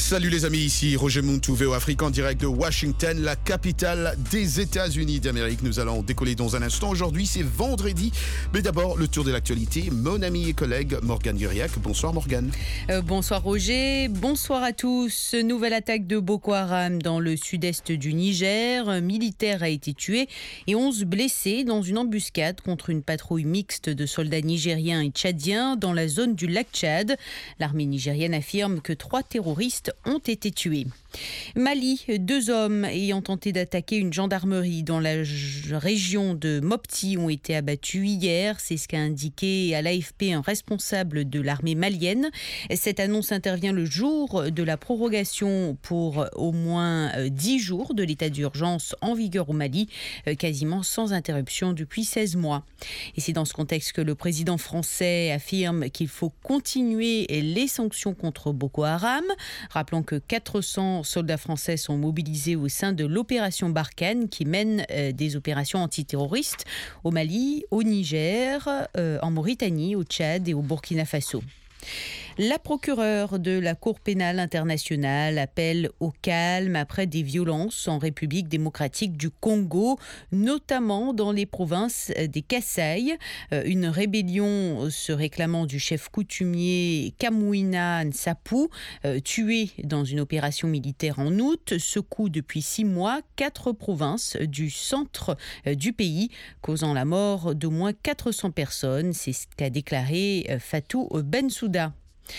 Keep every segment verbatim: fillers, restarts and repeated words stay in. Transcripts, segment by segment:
Salut les amis, ici Roger Muntu, V O Afrique en direct de Washington, la capitale des États-Unis d'Amérique. Nous allons décoller dans un instant. Aujourd'hui, c'est vendredi. Mais d'abord, le tour de l'actualité. Mon ami et collègue Morgane Guiriac. Bonsoir Morgane. Euh, bonsoir Roger, bonsoir à tous. Nouvelle attaque de Boko Haram dans le sud-est du Niger. Un militaire a été tué et onze blessés dans une embuscade contre une patrouille mixte de soldats nigériens et tchadiens dans la zone du lac Tchad. L'armée nigérienne affirme que trois terroristes ont été tués. Mali, deux hommes ayant tenté d'attaquer une gendarmerie dans la j- région de Mopti ont été abattus hier. C'est ce qu'a indiqué à l'A F P un responsable de l'armée malienne. Cette annonce intervient le jour de la prorogation pour au moins dix jours de l'état d'urgence en vigueur au Mali, quasiment sans interruption depuis seize mois. Et c'est dans ce contexte que le président français affirme qu'il faut continuer les sanctions contre Boko Haram. Rappelons que quatre cents soldats français sont mobilisés au sein de l'opération Barkhane qui mène euh, des opérations antiterroristes au Mali, au Niger, euh, en Mauritanie, au Tchad et au Burkina Faso. La procureure de la Cour pénale internationale appelle au calme après des violences en République démocratique du Congo, notamment dans les provinces des Kasaï. Une rébellion se réclamant du chef coutumier Kamwina Nsapu, tué dans une opération militaire en août, secoue depuis six mois quatre provinces du centre du pays, causant la mort d'au moins quatre cents personnes. C'est ce qu'a déclaré Fatou Bensouda.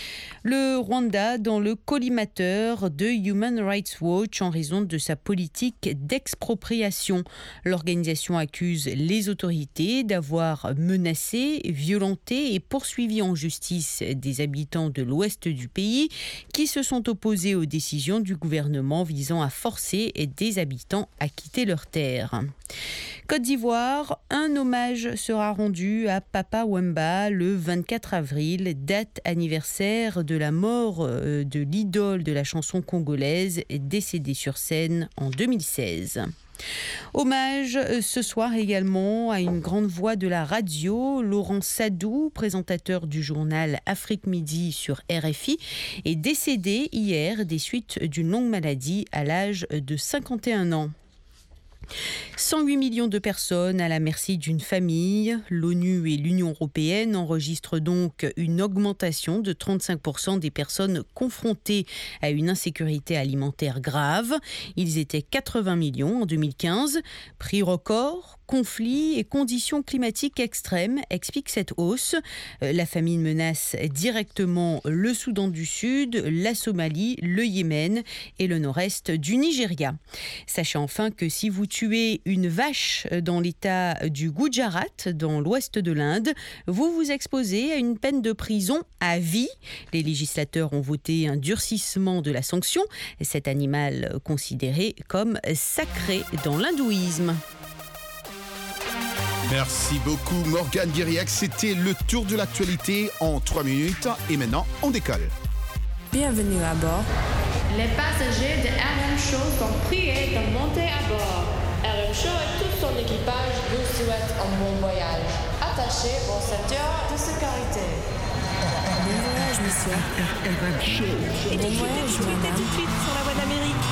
Le Rwanda dans le collimateur de Human Rights Watch en raison de sa politique d'expropriation. L'organisation accuse les autorités d'avoir menacé, violenté et poursuivi en justice des habitants de l'ouest du pays qui se sont opposés aux décisions du gouvernement visant à forcer des habitants à quitter leurs terres. Côte d'Ivoire, un hommage sera rendu à Papa Wemba le vingt-quatre avril, date anniversaire de la mort de l'idole de la chanson congolaise décédée sur scène en deux mille seize. Hommage ce soir également à une grande voix de la radio, Laurent Sadou, présentateur du journal Afrique Midi sur R F I, est décédé hier des suites d'une longue maladie à l'âge de cinquante et un ans. cent huit millions de personnes à la merci d'une famille. L'ONU et l'Union européenne enregistrent donc une augmentation de trente-cinq pour cent des personnes confrontées à une insécurité alimentaire grave. Ils étaient quatre-vingts millions en deux mille quinze. Prix record, conflits et conditions climatiques extrêmes expliquent cette hausse. La famine menace directement le Soudan du Sud, la Somalie, le Yémen et le nord-est du Nigeria. Sachez enfin que si vous tuez une vache dans l'état du Gujarat, dans l'ouest de l'Inde, vous vous exposez à une peine de prison à vie. Les législateurs ont voté un durcissement de la sanction. Cet animal considéré comme sacré dans l'hindouisme. Merci beaucoup Morgane Guiriac. C'était le tour de l'actualité en trois minutes. Et maintenant, on décolle. Bienvenue à bord. Les passagers de R M Show sont priés de monter à bord. R M Show et tout son équipage vous souhaitent un bon voyage. Attachez vos ceintures de sécurité. Bon voyage, monsieur. R M Show. Bon voyage, madame. Tout de suite sur la voie d'Amérique.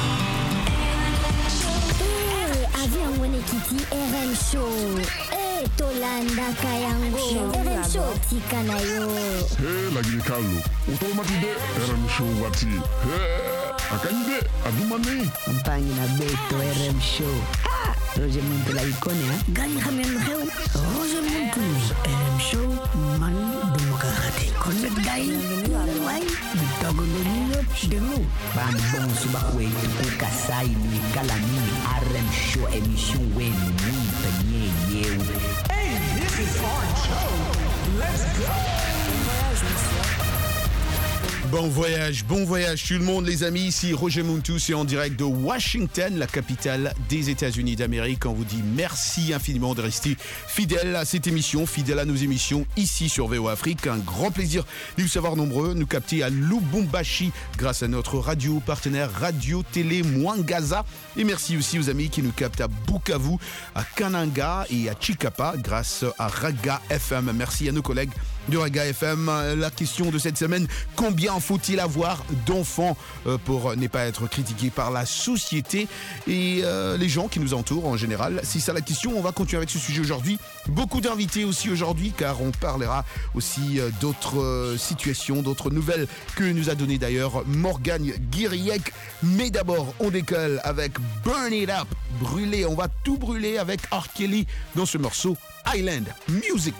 Eh, avion Mone Kiti R M Show. Eh, Tolanda Kayango. R M Show Tikanayo. Hey, lagi Carlo. Utomati de R M Show wati. Hey, akande adumani. Mpangi na beto R M Show. Ah, Roger Muntu la ikone ha. Gani khamen reu. Roger Muntu R M Show man demokrati. Connect dai. Wai. Bitogo loniyo demu. Bambon suba kwetu kukasai ni kalami R M Show emission wenu munta nye yeu. Hey, this is Orange Show. Let's go. Bon voyage, monsieur. Bon voyage, bon voyage tout le monde les amis, ici Roger Muntu, c'est en direct de Washington, la capitale des États-Unis d'Amérique. On vous dit merci infiniment de rester fidèle à cette émission, fidèle à nos émissions ici sur V O Afrique. Un grand plaisir de vous savoir nombreux, nous capter à Lubumbashi grâce à notre radio partenaire Radio Télé Mwangaza. Et merci aussi aux amis qui nous captent à Bukavu, à Kananga et à Chikapa grâce à Raga F M. Merci à nos collègues de Reggae F M. La question de cette semaine, combien faut-il avoir d'enfants euh, pour ne pas être critiqué par la société et euh, les gens qui nous entourent en général? C'est ça la question. On va continuer avec ce sujet aujourd'hui. Beaucoup d'invités aussi aujourd'hui, car on parlera aussi euh, d'autres euh, situations, d'autres nouvelles que nous a donné d'ailleurs Morgane Guiriec. Mais d'abord, on décolle avec Burn It Up, brûler. On va tout brûler avec R. Kelly dans ce morceau Island Music.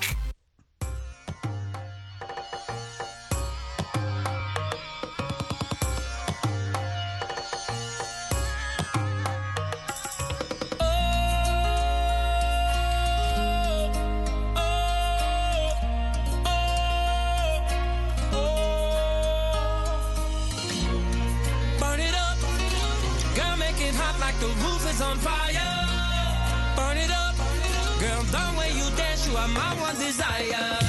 The roof is on fire. Burn it up. Girl, the way you dance, you are my one desire.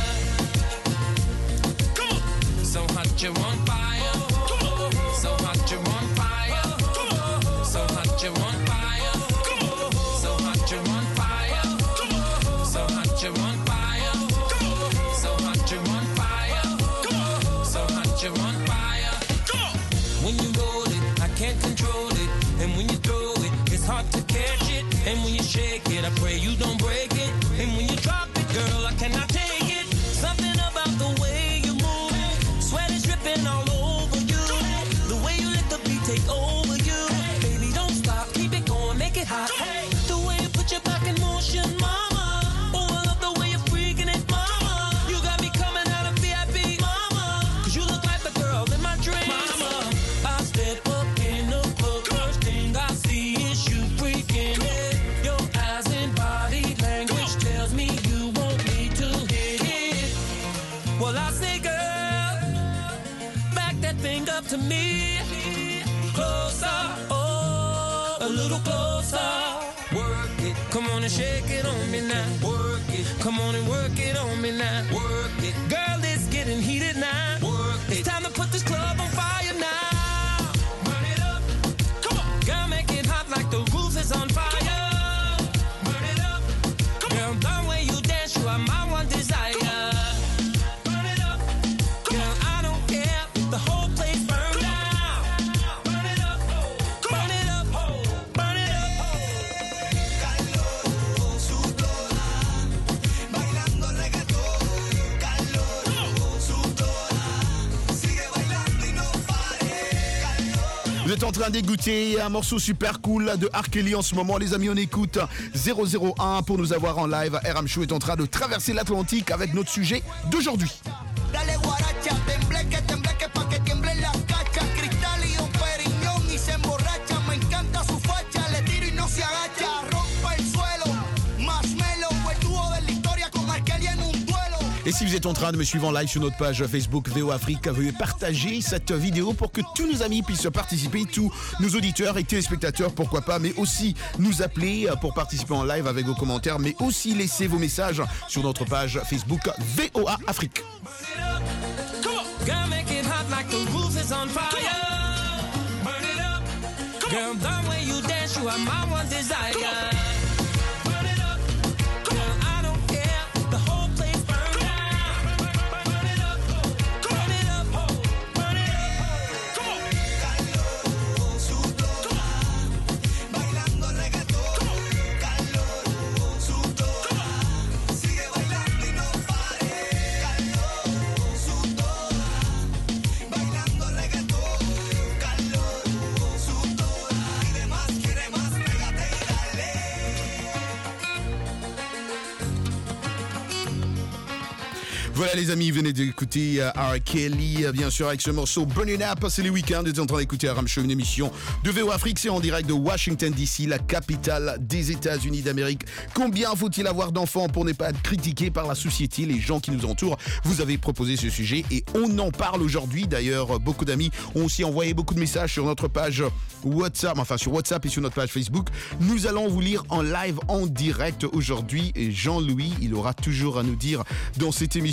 Come on. So hot, you're on fire. Come on. So hot, you're on fire. Come on. So hot, you're on fire. Come on. So hot, you're on fire. Come on. So hot, you're on fire. Come on. So hot, you're on fire. Come on. So hot, you're on fire. Come on. When you roll it, I can't control it. And when you throw it, it's hard to catch it. And when you shake it, I pray you don't break it. And when you drop it, girl, I cannot take it. Something about the way you move, sweat is dripping all over you. The way you let the beat take over you. Baby, don't stop, keep it going, make it hot. The way you put your back in motion, mama. Oh, I love the way you're freaking it, mama. You got me coming out of V I P, mama. Cause you look like the girl in my dreams, mama. I step up in the club, first thing I see is you freaking it. Your eyes and body language tells me you want me to hit it. Well, I say, girl, back that thing up to me. Closer, oh, a little closer. Work it, come on and shake it on me now. Work it, come on and work it on me now. Work it, girl, it's getting heated now. Work it, it's time to put this club on fire now. Burn it up, come on, girl, make it hot like the roof is on fire. Burn it up, come girl, on, the way you dance, you are my one desire. Burn it up, girl, I don't care if the whole place burns down. Burn it up, burn it up, burn it up. Vous êtes en train d'écouter un morceau super cool de R. Kelly en ce moment. Les amis, on écoute zéro zéro un pour nous avoir en live. R M Show est en train de traverser l'Atlantique avec notre sujet d'aujourd'hui. Dale guaracha, tembleque, tembleque pa' que tiemblen las cachas. Cristal y un periñón y se emborracha. Me encanta su facha, le tiro y no se agacha. Rompa el suelo, marshmallow, el dúo de la historia con R. Kelly en un duelo. Et si vous êtes en train de me suivre en live sur notre page Facebook V O Afrique, veuillez partager cette vidéo pour que tous nos amis puissent participer, tous nos auditeurs et téléspectateurs, pourquoi pas, mais aussi nous appeler pour participer en live avec vos commentaires, mais aussi laisser vos messages sur notre page Facebook V O A Afrique. Girl, make it hot like the roof is on fire. Burn it up. Girl, the way you dance, you are my one desire. Burn it up. Girl, I don't care. The whole place burn down. Burn it up. Burn it up. Burn it up. Come on. Calor, sudor, bailando reggaetón. Calor, sudor, sigue bailando y no pare. Calor, sudor, bailando reggaetón. Calor, sudor, pide más, quiere más, pégate y dale. Voilà les amis, venez d'écouter euh, R. Kelly, euh, bien sûr avec ce morceau Burn It Up. C'est les week-ends, vous êtes en train d'écouter R M Show, une émission de V O Afrique, c'est en direct de Washington D C, la capitale des États-Unis d'Amérique. Combien faut-il avoir d'enfants pour ne pas être critiqué par la société, les gens qui nous entourent? Vous avez proposé ce sujet et on en parle aujourd'hui. D'ailleurs, beaucoup d'amis ont aussi envoyé beaucoup de messages sur notre page WhatsApp, enfin sur WhatsApp et sur notre page Facebook. Nous allons vous lire en live, en direct aujourd'hui. Et Jean-Louis, il aura toujours à nous dire dans cette émission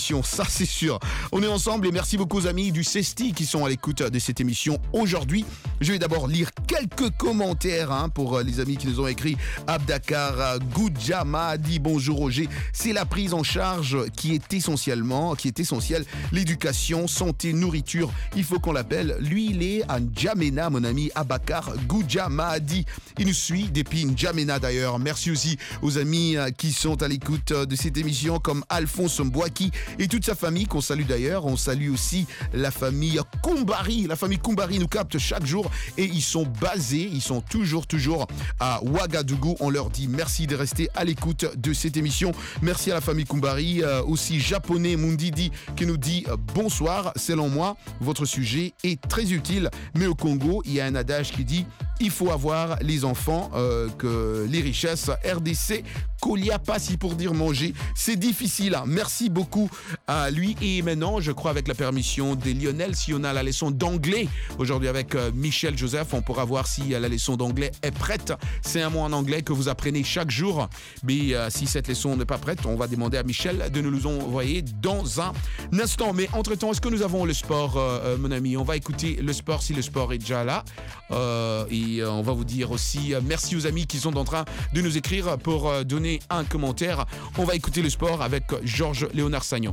émission, ça c'est sûr. On est ensemble et merci beaucoup aux amis du Cesti qui sont à l'écoute de cette émission aujourd'hui. Je vais d'abord lire quelques commentaires hein, pour les amis qui nous ont écrit. Abdakar Goudjama a dit bonjour Roger, c'est la prise en charge qui est essentiellement, qui est essentielle, l'éducation, santé, nourriture, il faut qu'on l'appelle. Lui il est à N'Djamena, mon ami Abakar Goudjama a dit. Il nous suit depuis N'Djamena d'ailleurs. Merci aussi aux amis qui sont à l'écoute de cette émission comme Alphonse Mbouaki et toute sa famille qu'on salue d'ailleurs. On salue aussi la famille Koumbari. La famille Koumbari nous capte chaque jour et ils sont basés, ils sont toujours, toujours à Ouagadougou. On leur dit merci de rester à l'écoute de cette émission. Merci à la famille Koumbari. Euh, aussi japonais Mundidi qui nous dit euh, bonsoir. Selon moi, votre sujet est très utile. Mais au Congo, il y a un adage qui dit il faut avoir les enfants euh, que les richesses. R D C, Kolia Passi pour dire manger. C'est difficile. Hein. Merci beaucoup à lui. Et maintenant, je crois avec la permission de Lionel, si on a la leçon d'anglais aujourd'hui avec euh, Michel Joseph, on pourra voir si euh, la leçon d'anglais est prête. C'est un mot en anglais que vous apprenez chaque jour. Mais euh, si cette leçon n'est pas prête, on va demander à Michel de nous l'envoyer dans un instant. Mais entre-temps, est-ce que nous avons le sport, euh, mon ami? On va écouter le sport si le sport est déjà là. Euh, et euh, on va vous dire aussi euh, merci aux amis qui sont en train de nous écrire pour euh, donner un commentaire. On va écouter le sport avec Georges Léonard Sagnon.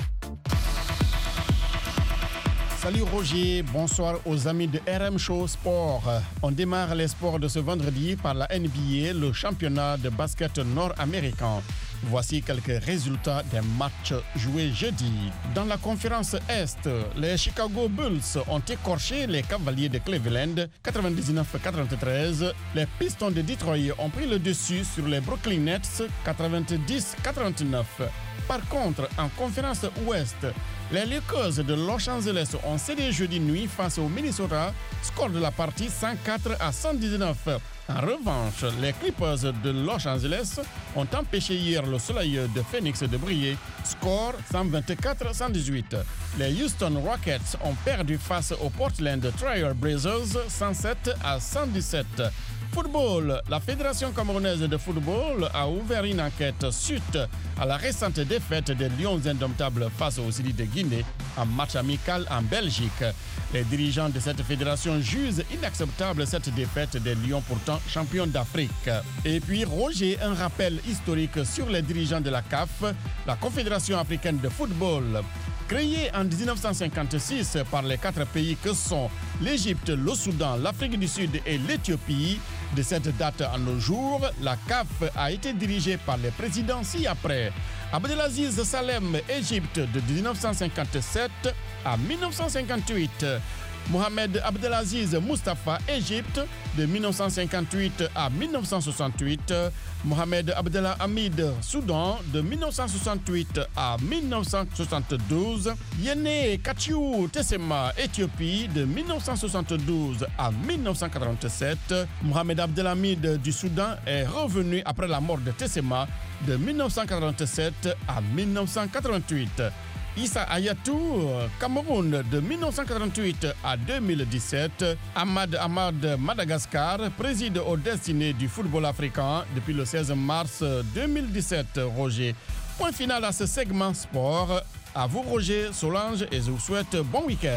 Salut Roger, bonsoir aux amis de R M Show Sport. On démarre les sports de ce vendredi par la N B A, le championnat de basket nord-américain. Voici quelques résultats des matchs joués jeudi. Dans la conférence Est, les Chicago Bulls ont écorché les Cavaliers de Cleveland quatre-vingt-dix-neuf à quatre-vingt-treize. Les Pistons de Detroit ont pris le dessus sur les Brooklyn Nets quatre-vingt-dix à quatre-vingt-neuf. Par contre, en conférence Ouest, les Lakers de Los Angeles ont cédé jeudi nuit face au Minnesota, score de la partie cent quatre à cent dix-neuf. En revanche, les Clippers de Los Angeles ont empêché hier le Soleil de Phoenix de briller, score cent vingt-quatre à cent dix-huit. Les Houston Rockets ont perdu face aux Portland Trail Blazers cent sept à cent dix-sept. Football, la Fédération camerounaise de football a ouvert une enquête suite à la récente défaite des Lions indomptables face aux Syries de Guinée en match amical en Belgique. Les dirigeants de cette fédération jugent inacceptable cette défaite des Lions pourtant champions d'Afrique. Et puis Roger, un rappel historique sur les dirigeants de la C A F, la Confédération africaine de football. Créée en dix-neuf cent cinquante-six par les quatre pays que sont l'Égypte, le Soudan, l'Afrique du Sud et l'Éthiopie, de cette date à nos jours, la C A F a été dirigée par les présidents ci-après. Abdelaziz Salem, Égypte, de dix-neuf cent cinquante-sept à mille neuf cent cinquante-huit. Mohamed Abdelaziz Mustafa, Égypte, de mille neuf cent cinquante-huit à mille neuf cent soixante-huit. Mohamed Abdallah Hamid, Soudan, de mille neuf cent soixante-huit à mille neuf cent soixante-douze. Yene Kachiou Tessema, Éthiopie, de mille neuf cent soixante-douze à mille neuf cent quarante-sept. Mohamed Abdelhamid du Soudan est revenu après la mort de Tessema, de mille neuf cent quarante-sept à mille neuf cent quatre-vingt-huit. Issa Ayatou, Cameroun, de mille neuf cent quarante-huit à deux mille dix-sept. Ahmad Ahmad, Madagascar, préside aux destinées du football africain depuis le seize mars deux mille dix-sept. Roger. Point final à ce segment sport. À vous Roger, Solange, et je vous souhaite bon week-end.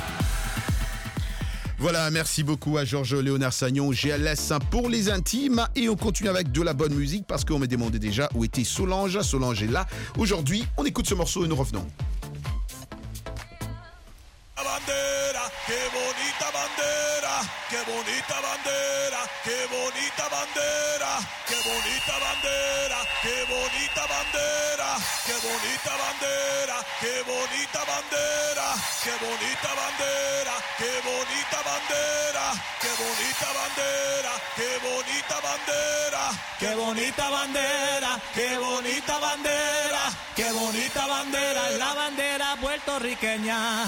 Voilà, merci beaucoup à Georges Léonard Sagnon, G L S pour les intimes. Et on continue avec de la bonne musique parce qu'on m'a demandé déjà où était Solange. Solange est là. Aujourd'hui, on écoute ce morceau et nous revenons. Bandera, qué bonita bandera, qué bonita bandera, qué bonita bandera, qué bonita bandera, qué bonita bandera, qué bonita bandera, qué bonita bandera, qué bonita bandera, qué bonita bandera, qué bonita bandera, qué bonita bandera, qué bonita bandera, qué bonita bandera, qué bonita bandera, es la bandera puertorriqueña.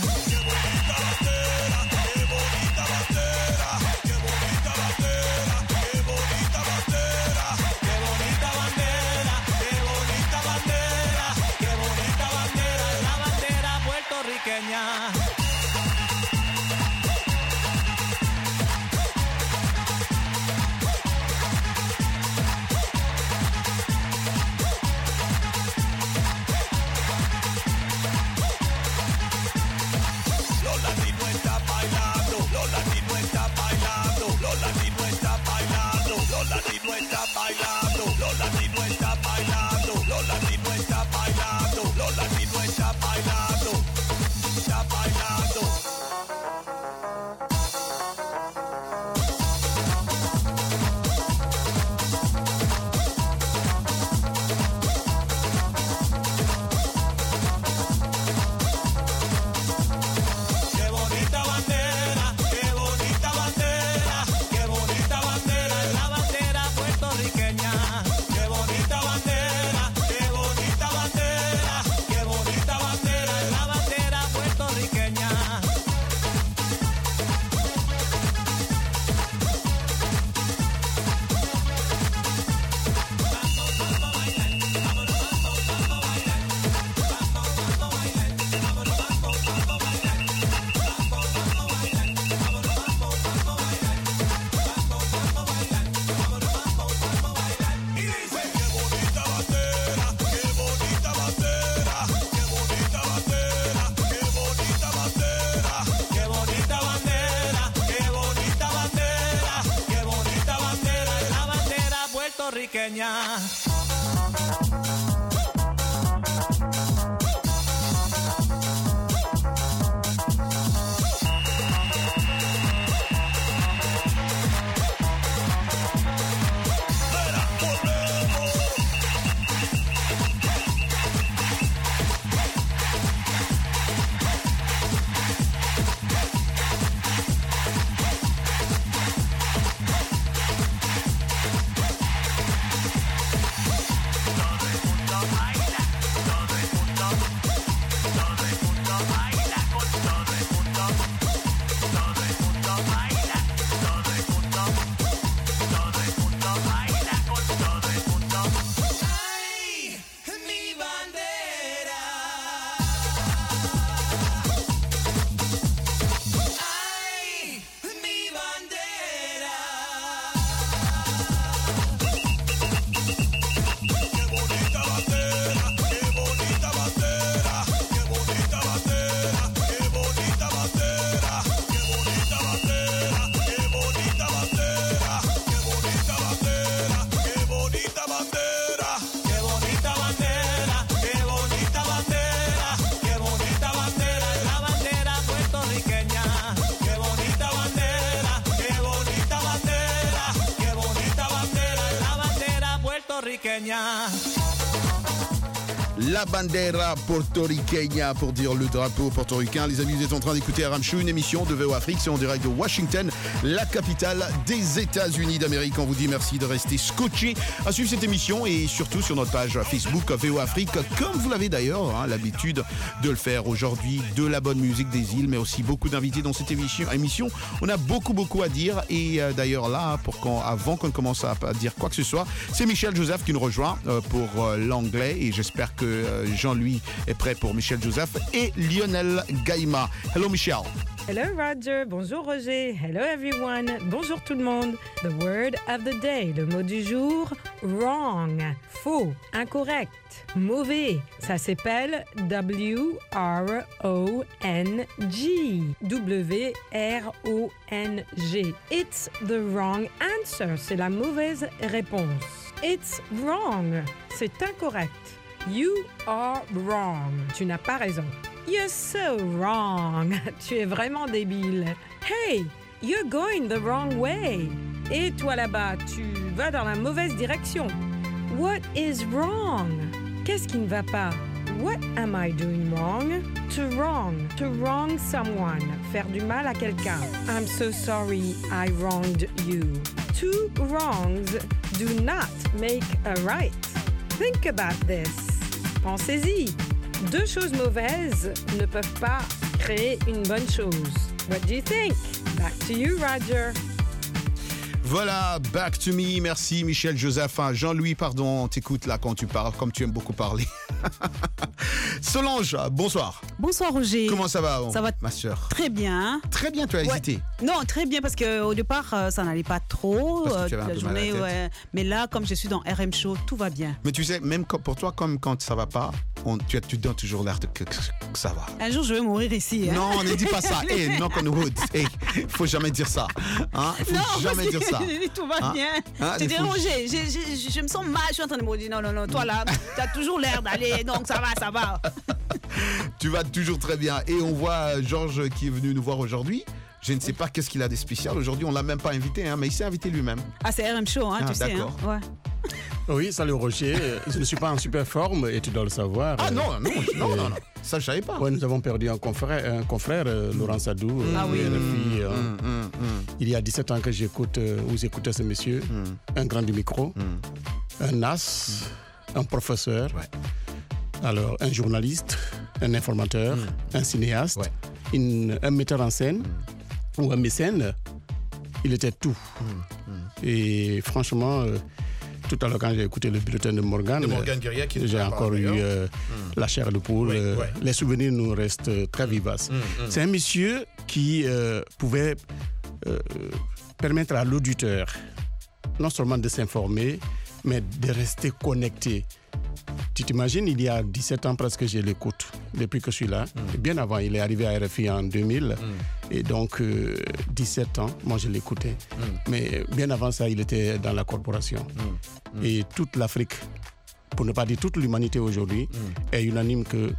puertorriqueña. La bandera portoricaine pour dire le drapeau portoricain. Les amis, vous êtes en train d'écouter R M Show, une émission de V O Afrique. C'est en direct de Washington, la capitale des États-Unis d'Amérique. On vous dit merci de rester scotché à suivre cette émission et surtout sur notre page Facebook V O Afrique, comme vous l'avez d'ailleurs hein, l'habitude de le faire aujourd'hui. De la bonne musique des îles, mais aussi beaucoup d'invités dans cette émission. émission. On a beaucoup, beaucoup à dire. Et euh, d'ailleurs, là, pour quand, avant qu'on commence à, à dire quoi que ce soit, c'est Michel Joseph qui nous rejoint euh, pour euh, l'anglais. Et j'espère que euh, Jean-Louis est prêt pour Michel Joseph et Lionel Gaïma. Hello, Michel. Hello Roger, bonjour Roger, hello everyone, bonjour tout le monde. The word of the day, le mot du jour, wrong, faux, incorrect, mauvais. Ça s'appelle W R O N G, W R O N G. It's the wrong answer, c'est la mauvaise réponse. It's wrong, c'est incorrect. You are wrong, tu n'as pas raison. You're so wrong. Tu es vraiment débile. Hey, you're going the wrong way. Et toi là-bas, tu vas dans la mauvaise direction. What is wrong? Qu'est-ce qui ne va pas? What am I doing wrong? To wrong. To wrong someone. Faire du mal à quelqu'un. I'm so sorry I wronged you. Two wrongs do not make a right. Think about this. Pensez-y. Deux choses mauvaises ne peuvent pas créer une bonne chose. What do you think? Back to you, Roger. Voilà, back to me. Merci Michel Joseph. Enfin, Jean-Louis, pardon, on t'écoute là quand tu parles, comme tu aimes beaucoup parler. Solange, bonsoir. Bonsoir Roger. Comment ça va, Ça va, ma soeur? Très bien. Très bien, tu as ouais. hésité. Non, très bien parce qu'au départ, euh, ça n'allait pas trop. Parce que tu avais un la peu journée, mal à la tête. ouais. Mais là, comme je suis dans R M Show, tout va bien. Mais tu sais, même pour toi, comme quand ça va pas, on, tu, tu donnes toujours l'air de que, que, que ça va. Un jour, je vais mourir ici. Hein? Non, ne dis pas ça. Hey, knock on wood. Hey, faut jamais dire ça. Hein? Faut non, jamais dire ça. Tout va hein? bien. Hein? Je te dis, faut... Roger, je, je, je me sens mal. Je suis en train de me dire, non, non, non, toi là, tu as toujours l'air d'aller. Donc ça va, ça va. Tu vas toujours très bien. Et on voit Georges qui est venu nous voir aujourd'hui. Je ne sais pas qu'est-ce qu'il a de spécial. Aujourd'hui, on ne l'a même pas invité, hein, mais il s'est invité lui-même. Ah, c'est R M Show, hein, ah, tu sais. Hein, ouais. Oui, salut Roger. Je ne suis pas en super forme et tu dois le savoir. Ah non, non, non, non, non. Ça, je ne savais pas. Ouais, nous avons perdu un confrère, un confrère euh, Laurent Sadou. Ah oui. R F I, euh, mm, mm, mm. Il y a dix-sept ans que j'écoute, euh, ou j'écoutais ce monsieur, mm. un grand du micro, mm. un as, mm. un professeur, ouais. alors un journaliste, un informateur, mm. un cinéaste, ouais. une, un metteur en scène mm. ou un mécène. Il était tout. Mm. Mm. Et franchement... Euh, tout à l'heure, quand j'ai écouté le bulletin de Morgane, euh, j'ai encore eu euh, mm. la chair de poule. Oui, euh, ouais. Les souvenirs nous restent euh, très vivaces. Mm, mm. C'est un monsieur qui euh, pouvait euh, permettre à l'auditeur non seulement de s'informer, mais de rester connecté. Tu t'imagines, il y a dix-sept ans presque, je l'écoute, depuis que je suis là. Mm. Bien avant, il est arrivé à R F I en deux mille. Mm. Et donc, euh, dix-sept ans, moi je l'écoutais. Mm. Mais bien avant ça, il était dans la corporation. Mm. Mm. Et toute l'Afrique, pour ne pas dire toute l'humanité aujourd'hui, mm. est unanime que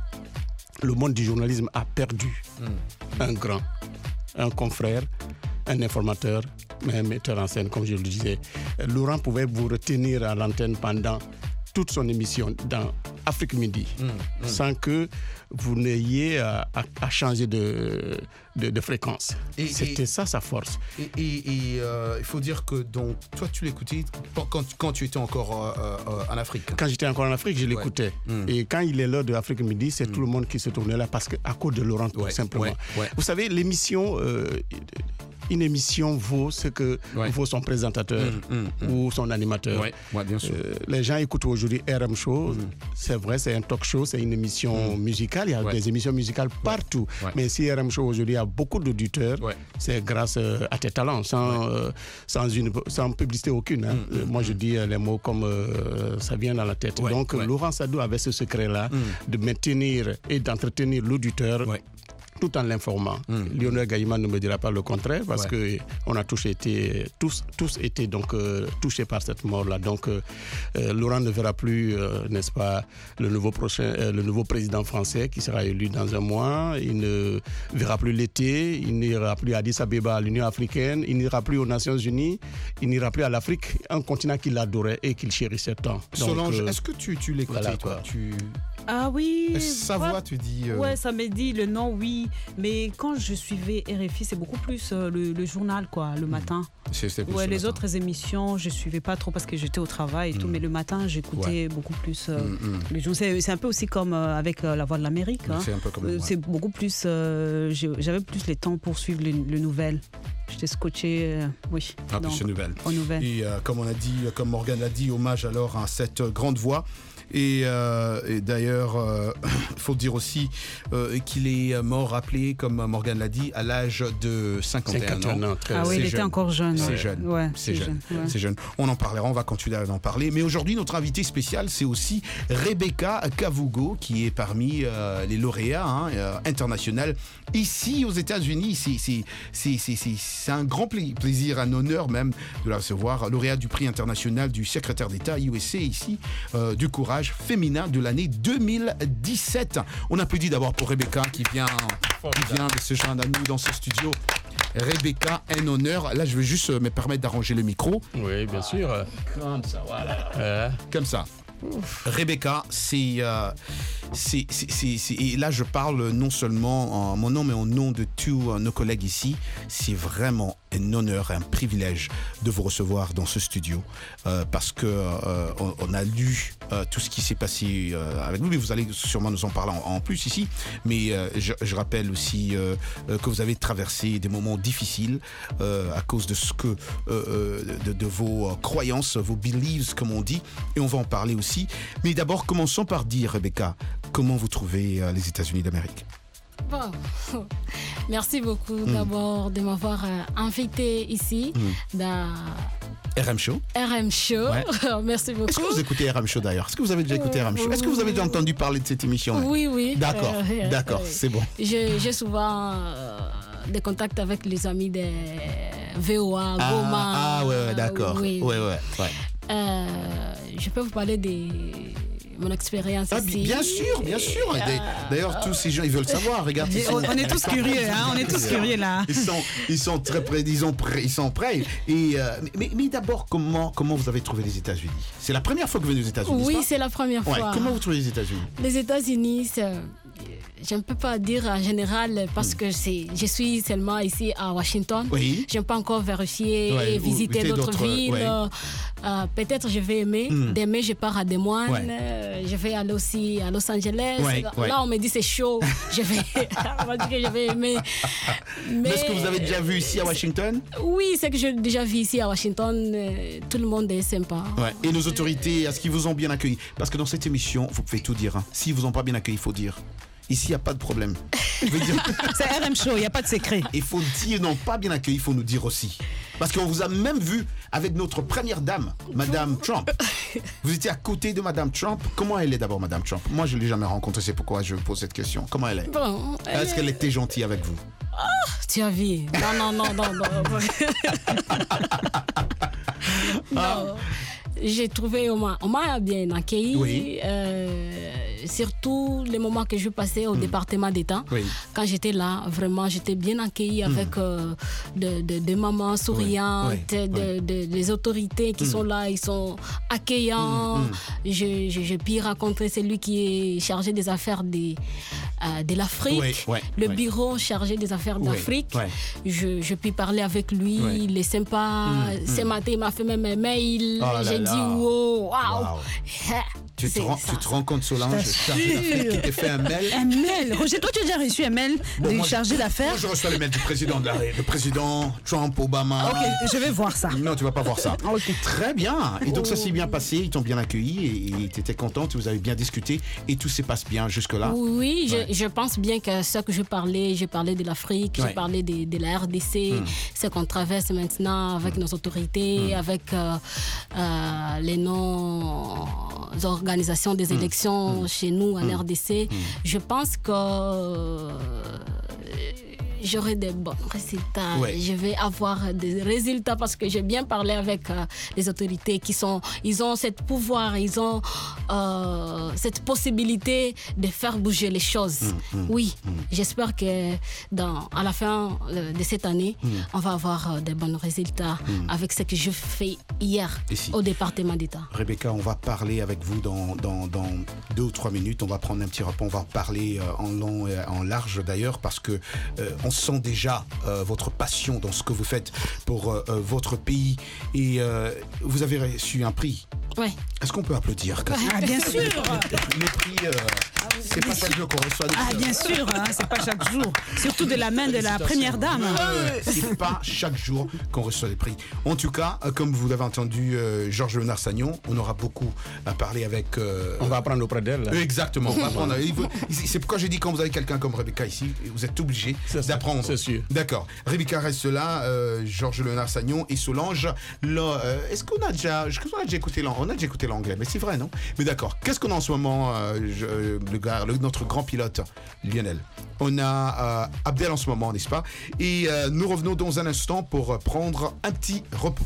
le monde du journalisme a perdu mm. un grand, un confrère, un informateur, mais un metteur en scène, comme je le disais. Laurent pouvait vous retenir à l'antenne pendant toute son émission dans Afrique Midi, mmh, mmh. sans que vous n'ayez à, à, à changer de, de, de fréquence. Et, C'était et, ça sa force. Et, et, et euh, il faut dire que donc, toi, tu l'écoutais quand, quand tu étais encore euh, euh, en Afrique. Quand j'étais encore en Afrique, je l'écoutais. Ouais. Mmh. Et quand il est l'heure de Afrique Midi, c'est mmh. tout le monde qui se tournait là parce que, à cause de Laurent, tout ouais, simplement. Ouais, ouais. Vous savez, l'émission... Euh, une émission vaut ce que ouais. vaut son présentateur mmh, mmh, mmh. ou son animateur. Ouais, ouais, bien sûr. Euh, les gens écoutent aujourd'hui R M Show. Mmh. C'est vrai, c'est un talk show, c'est une émission mmh. musicale. Il y a ouais. des émissions musicales partout. Ouais. Mais si R M Show aujourd'hui a beaucoup d'auditeurs, ouais. c'est grâce euh, à tes talents, sans, ouais. euh, sans, une, sans publicité aucune. Hein. Mmh, euh, moi, mmh. je dis euh, les mots comme euh, ça vient dans la tête. Ouais, Donc, ouais. Laurent Sadou avait ce secret-là mmh. de maintenir et d'entretenir l'auditeur. Ouais. Tout en l'informant. Mmh. Lionel Gaïman ne me dira pas le contraire parce ouais. qu'on a tous été, tous, tous été donc, euh, touchés par cette mort-là. Donc, euh, euh, Laurent ne verra plus, euh, n'est-ce pas, le nouveau, prochain, euh, le nouveau président français qui sera élu dans un mois. Il ne verra plus l'été, il n'ira plus à Addis Abeba, à l'Union africaine, il n'ira plus aux Nations Unies, il n'ira plus à l'Afrique, un continent qu'il adorait et qu'il chérissait tant. Donc, Solange, euh, est-ce que tu, tu l'écoutais, voilà, toi tu... Ah oui. Sa voix, ouais, tu dis. Euh... Ouais, ça me dit le nom, oui. Mais quand je suivais R F I, c'est beaucoup plus euh, le, le journal, quoi, le matin. C'est, c'est plus ouais, les matin. Autres émissions, je suivais pas trop parce que j'étais au travail et mm. tout. Mais le matin, j'écoutais ouais. beaucoup plus. Euh, mm, mm. les journaux. C'est, c'est un peu aussi comme euh, avec euh, La Voix de l'Amérique. Hein. C'est un peu comme. Euh, c'est beaucoup plus. Euh, j'avais plus le temps pour suivre les, les nouvelles. J'étais scotché, euh, oui. Ah, plus ces nouvelles. Aux nouvelles. Et euh, comme on a dit, comme Morgane l'a dit, hommage alors à cette grande voix. Et, euh, et d'ailleurs, il euh, faut dire aussi euh, qu'il est mort, rappelé, comme Morgane l'a dit, à l'âge de cinquante et un ans. Ah oui, il était encore jeune. C'est ouais. jeune. Ouais, c'est, c'est, jeune. jeune. Ouais. c'est jeune. On en parlera, on va continuer à en parler. Mais aujourd'hui, notre invité spécial, c'est aussi Rebecca Kavugo, qui est parmi euh, les lauréats hein, euh, internationaux ici aux États-Unis. C'est, c'est, c'est, c'est, c'est, c'est un grand pla- plaisir, un honneur même de la recevoir. Lauréat du prix international du secrétaire d'État U S A ici, euh, du courage féminin de l'année deux mille dix-sept. On applaudit d'abord pour Rebecca qui vient, qui vient de se joindre à nous dans ce studio. Rebecca, un honneur. Là, je vais juste me permettre d'arranger le micro. Oui, bien sûr. Comme ça, voilà. Euh. Comme ça. Ouf. Rebecca, c'est, euh, c'est, c'est, c'est, c'est... Et là, je parle non seulement en mon nom, mais au nom de tous euh, nos collègues ici. C'est vraiment un honneur, un privilège de vous recevoir dans ce studio euh, parce que euh, on, on a lu euh, tout ce qui s'est passé euh, avec vous, mais vous allez sûrement nous en parler en, en plus ici. Mais euh, je, je rappelle aussi euh, que vous avez traversé des moments difficiles euh, à cause de ce que euh, de, de vos croyances, vos beliefs, comme on dit, et on va en parler aussi. Mais d'abord, commençons par dire, Rebecca, comment vous trouvez euh, les États-Unis d'Amérique? Bon, merci beaucoup mmh. d'abord de m'avoir euh, invité ici mmh. dans R M Show. R M Show, ouais. Merci beaucoup. Est-ce que vous écoutez R M Show d'ailleurs? Est-ce que vous avez déjà écouté R M Show? Est-ce que vous avez déjà entendu parler de cette émission? Oui, oui. D'accord, euh, d'accord, euh, c'est bon. J'ai, j'ai souvent euh, des contacts avec les amis de V O A, ah, Goma. Ah ouais, ouais d'accord. Oui, ouais, ouais. ouais. Euh, je peux vous parler des... mon expérience ah, ici. Bien sûr, bien sûr. D'ailleurs, tous ces gens, ils veulent savoir. Regarde, on, on est tous curieux, hein, on est tous curieux là. Ils sont, ils sont très près, ils sont prêts, ils sont prêts. Et euh, mais, mais d'abord, comment, comment vous avez trouvé les États-Unis? C'est la première fois que vous venez aux États-Unis. Oui, c'est, c'est la première fois. Ouais, comment vous trouvez les États-Unis? Les États-Unis, c'est... je ne peux pas dire en général parce que c'est, je suis seulement ici à Washington. Oui. Je n'ai pas encore vérifié ouais, et visité d'autres, d'autres villes. Ouais. Euh, peut-être je vais aimer. Mm. Demain, je pars à Des Moines. Ouais. Euh, je vais aller aussi à Los Angeles. Ouais, Là, ouais. on me dit c'est chaud. je vais, on va dire que je vais aimer. Mais, Mais est-ce que vous avez déjà vu ici à Washington? Oui, c'est que j'ai déjà vu ici à Washington. Euh, tout le monde est sympa. Ouais. Et nos autorités, est-ce qu'ils vous ont bien accueilli? Parce que dans cette émission, vous pouvez tout dire. Hein. S'ils vous ont pas bien accueilli, il faut dire. Ici, il n'y a pas de problème. Je veux dire... C'est R M Show, il n'y a pas de secret. Il faut dire non, pas bien accueilli, il faut nous dire aussi. Parce qu'on vous a même vu avec notre première dame, Madame Trump. Vous étiez à côté de Madame Trump. Comment elle est d'abord, Madame Trump? Moi, je ne l'ai jamais rencontrée, c'est pourquoi je vous pose cette question. Comment elle est? Bon, elle Est-ce qu'elle était gentille avec vous? Oh, Tu as vu? Non, non, non, non, non. Non. J'ai trouvé, on m'a, on m'a bien accueilli. Oui. Euh, surtout les moments que je passais au mmh. département d'État. Oui. Quand j'étais là, vraiment, j'étais bien accueillie mmh. avec euh, des de, de mamans souriantes, oui. Oui. De, de, de, les autorités qui mmh. sont là, ils sont accueillants. Mmh. Je, je, je puis rencontrer celui qui est chargé des affaires des, euh, de l'Afrique, oui. Oui. le oui. bureau chargé des affaires oui. d'Afrique. Oui. Je, je puis parler avec lui, oui. il est sympa. Mmh. Ce matin, il m'a fait même un mail. Oh j'ai dit wow, wow. Tu te, rends, tu te rends compte, Solange, chargé d'affaires, qui t'a fait un mail. Un mail. Roger, toi, tu as déjà reçu un mail bon, du chargé d'affaires? Moi, je reçois le mail du président de la le président Trump, Obama. Ok, je vais voir ça. Non, tu vas pas voir ça. Okay. Très bien. Et donc, ça s'est bien passé. Ils t'ont bien accueilli et tu étais contente. Vous avez bien discuté et tout se passe bien jusque-là. Oui, ouais. je, je pense bien que ce que je parlais, j'ai parlé de l'Afrique, ouais. j'ai parlé de, de la R D C, hum. ce qu'on traverse maintenant avec hum. nos autorités, hum. avec euh, euh, les non-organisations des élections mmh. chez nous en mmh. R D C. Mmh. Je pense que euh, j'aurai des bons résultats. Ouais. Je vais avoir des résultats parce que j'ai bien parlé avec euh, les autorités qui sont, ils ont ce pouvoir, ils ont euh, cette possibilité de faire bouger les choses. Mmh, mmh, oui, mmh. j'espère que dans, à la fin de cette année, mmh. on va avoir euh, des bons résultats mmh. avec ce que je fais hier Ici. Au département d'État. Rebecca, on va parler avec vous dans, dans, dans deux ou trois minutes. On va prendre un petit repas, on va parler euh, en long et en large d'ailleurs parce que euh, on sent déjà euh, votre passion dans ce que vous faites pour euh, votre pays et euh, vous avez reçu un prix. Oui. Est-ce qu'on peut applaudir? Ah, bien sûr. Les prix, euh, ah, oui, c'est pas chaque jour qu'on reçoit des prix. Ah, bien sûr, hein, c'est pas chaque jour. Surtout de la main de la première dame. Euh, c'est pas chaque jour qu'on reçoit des prix. En tout cas, euh, comme vous l'avez entendu, euh, Georges Léonard-Sagnon, on aura beaucoup à parler avec. Euh, on va apprendre auprès d'elle. Euh, exactement. On va apprendre. C'est pourquoi j'ai dit quand vous avez quelqu'un comme Rebecca ici, vous êtes obligé d'apprendre. C'est sûr. D'accord. Rebecca reste là, euh, Georges Léonard-Sagnon et Solange. Là, euh, est-ce qu'on a déjà, est-ce qu'on a déjà écouté l'anglais? On a déjà écouté l'anglais, mais c'est vrai, non? Mais d'accord. Qu'est-ce qu'on a en ce moment, euh, je, le gars, le, notre grand pilote Lionel? On a euh, Abdel en ce moment, n'est-ce pas? Et euh, nous revenons dans un instant pour prendre un petit repos.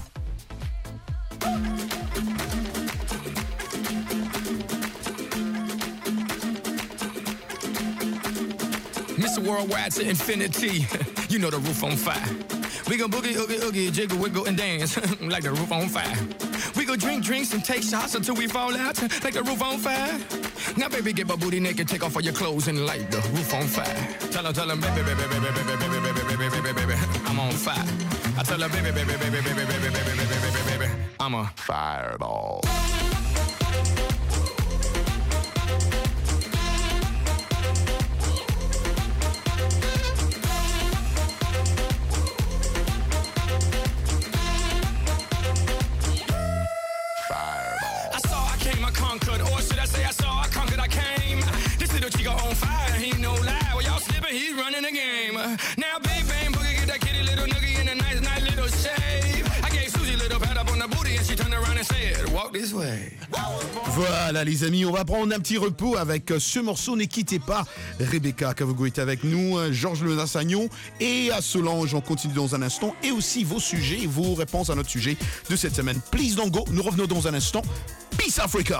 Mister Worldwide to infinity, you know the roof on fire. We go boogie, oogie, oogie, jiggle, wiggle, and dance like the roof on fire. We go drink drinks and take shots until we fall out like the roof on fire. Now, baby, get my booty naked, take off all your clothes and light the roof on fire. Tell her, tell her, baby, baby, baby, baby, baby, baby, baby, baby, baby, baby, I'm on fire. I tell her, baby, baby, baby, baby, baby, baby, baby, baby, baby, I'm a fireball. Now, big bang boogie, get that kitty little noogie in a nice, nice little shave. I gave Susie a little pat up on the booty and she turned around and said, walk this way. Voilà les amis, on va prendre un petit repos avec ce morceau. Ne quittez pas. Rebecca Kavugo est avec nous, Georges Léonard-Sagnon et à Solange. On continue dans un instant et aussi vos sujets, vos réponses à notre sujet de cette semaine. Please don't go. Nous revenons dans un instant. Peace Africa.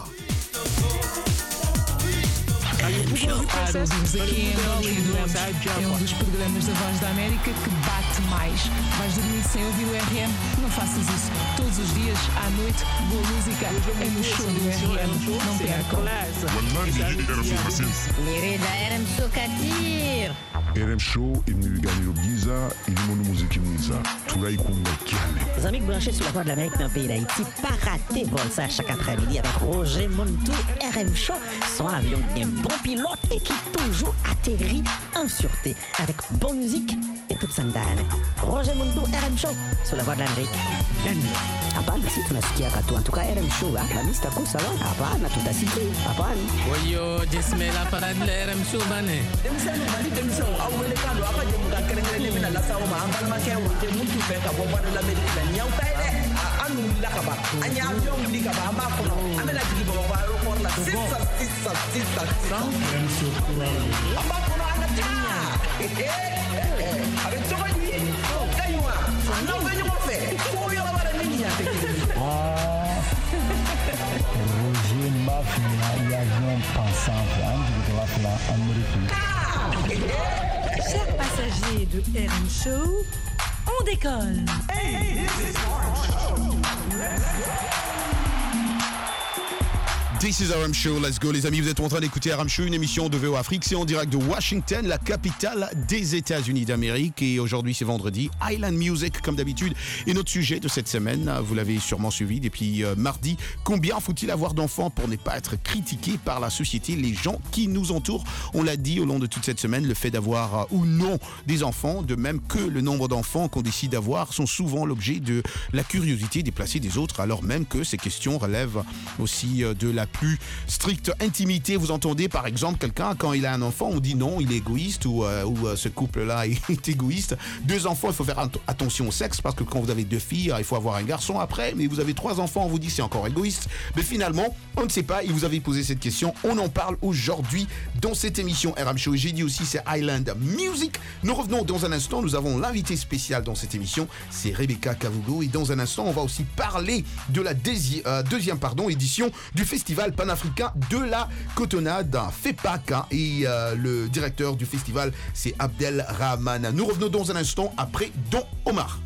Ouvimos aqui em Angola e doemos. É um dos programas da Voz da América que bate mais. Vais dormir sem ouvir o R M? Não faças isso. Todos os dias, à noite, boa música é no show do R M. Não percam. Querida R M Show Katir. R M Show imnigani Giza, ilimono muziki mwiza. Turaikunda kiane. Les amis branchés sur la Voix de l'Amérique dans le pays d'Haïti, pas rater Volsa chaque après-midi avec Roger Montou. R M Show, son avion un bon pilote et qui toujours atterrit en sûreté avec bonne musique et toute sandale. Roger Montou, R M Show sur la Voix de l'Amérique. Hapana, si tunasikia katu. En tout cas, R M Show, la mista kusa wa. Hapana, tutasikia. Hapana. Oyo, jismela parade la R M Show bane. Demisano bali demisano awele kando apa je muka kere kere mina la sawo ma ambal ma ke wote mutu pe ka bomba de l'Amérique la nyau pele. anu lakaba anya avion likaba amba kono amela jibo ba aéroport la sisa sisa sisa amba kono anga ta avec Togoni kaywa non venyo mo fe ko yo la bara nini ya Roger Mafia l'avion pensant en Amérique. Chers passagers de R M Show, on décolle. Hey, this is R M Show. Let's go. This is R M Show, let's go les amis, vous êtes en train d'écouter R M Show, une émission de V O Afrique, c'est en direct de Washington, la capitale des États-Unis d'Amérique, et aujourd'hui c'est vendredi, Island Music comme d'habitude, et notre sujet de cette semaine, vous l'avez sûrement suivi depuis euh, mardi, combien faut-il avoir d'enfants pour ne pas être critiqué par la société, les gens qui nous entourent, on l'a dit au long de toute cette semaine, le fait d'avoir euh, ou non des enfants, de même que le nombre d'enfants qu'on décide d'avoir, sont souvent l'objet de la curiosité déplacée des autres, alors même que ces questions relèvent aussi euh, de la plus stricte intimité. Vous entendez par exemple quelqu'un, quand il a un enfant, on dit non, il est égoïste, ou, euh, ou euh, ce couple-là est égoïste. Deux enfants, il faut faire at- attention au sexe, parce que quand vous avez deux filles, il faut avoir un garçon après, mais vous avez trois enfants, on vous dit c'est encore égoïste. Mais finalement, on ne sait pas, et vous avez posé cette question, on en parle aujourd'hui dans cette émission R M Show. J'ai dit aussi c'est Island Music. Nous revenons dans un instant, nous avons l'invité spécial dans cette émission, c'est Rebecca Kavugo, et dans un instant, on va aussi parler de la dési- euh, deuxième pardon, édition du festival panafricain de la cotonnade, FEPAC, hein, et euh, le directeur du festival, c'est Abdel Rahman. Nous revenons dans un instant après Don Omar.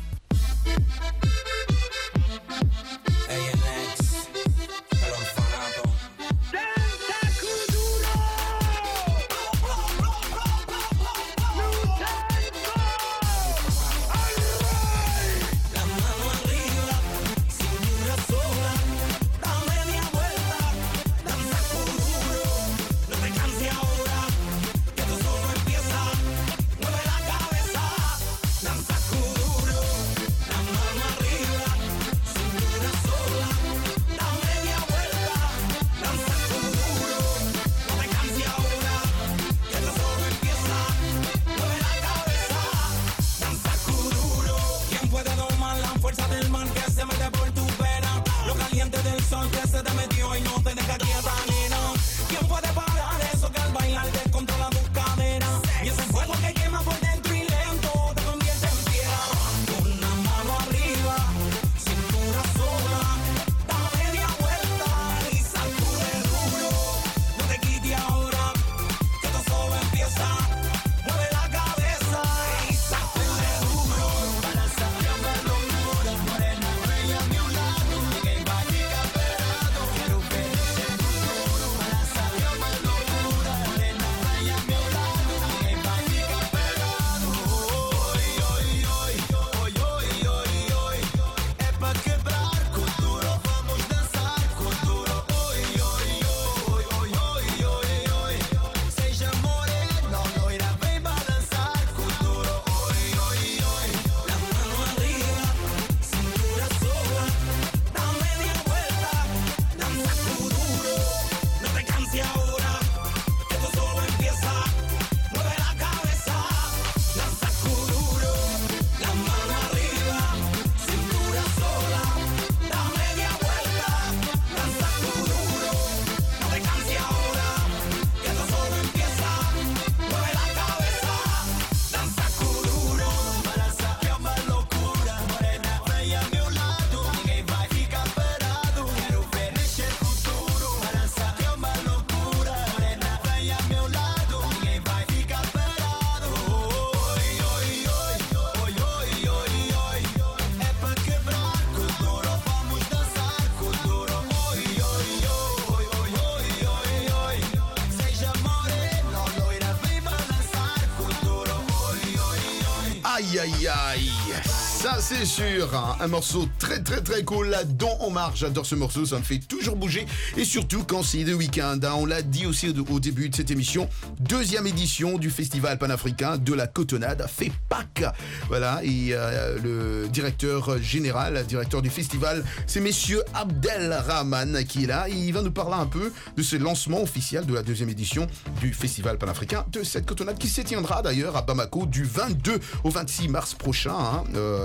Aïe aïe aïe, ça c'est sûr, hein. Un morceau très très très cool, là, Don Omar, j'adore ce morceau, ça me fait toujours bouger, et surtout quand c'est le week-end, hein. On l'a dit aussi au, au début de cette émission, deuxième édition du festival panafricain de la cotonnade, FEPAC, voilà, et euh, le directeur général, le directeur du festival, c'est messieurs Abdel Rahman qui est là, et il va nous parler un peu de ce lancement officiel de la deuxième édition du festival panafricain de cette cotonnade qui se tiendra d'ailleurs à Bamako du vingt-deux au vingt-six mars prochain, hein. euh,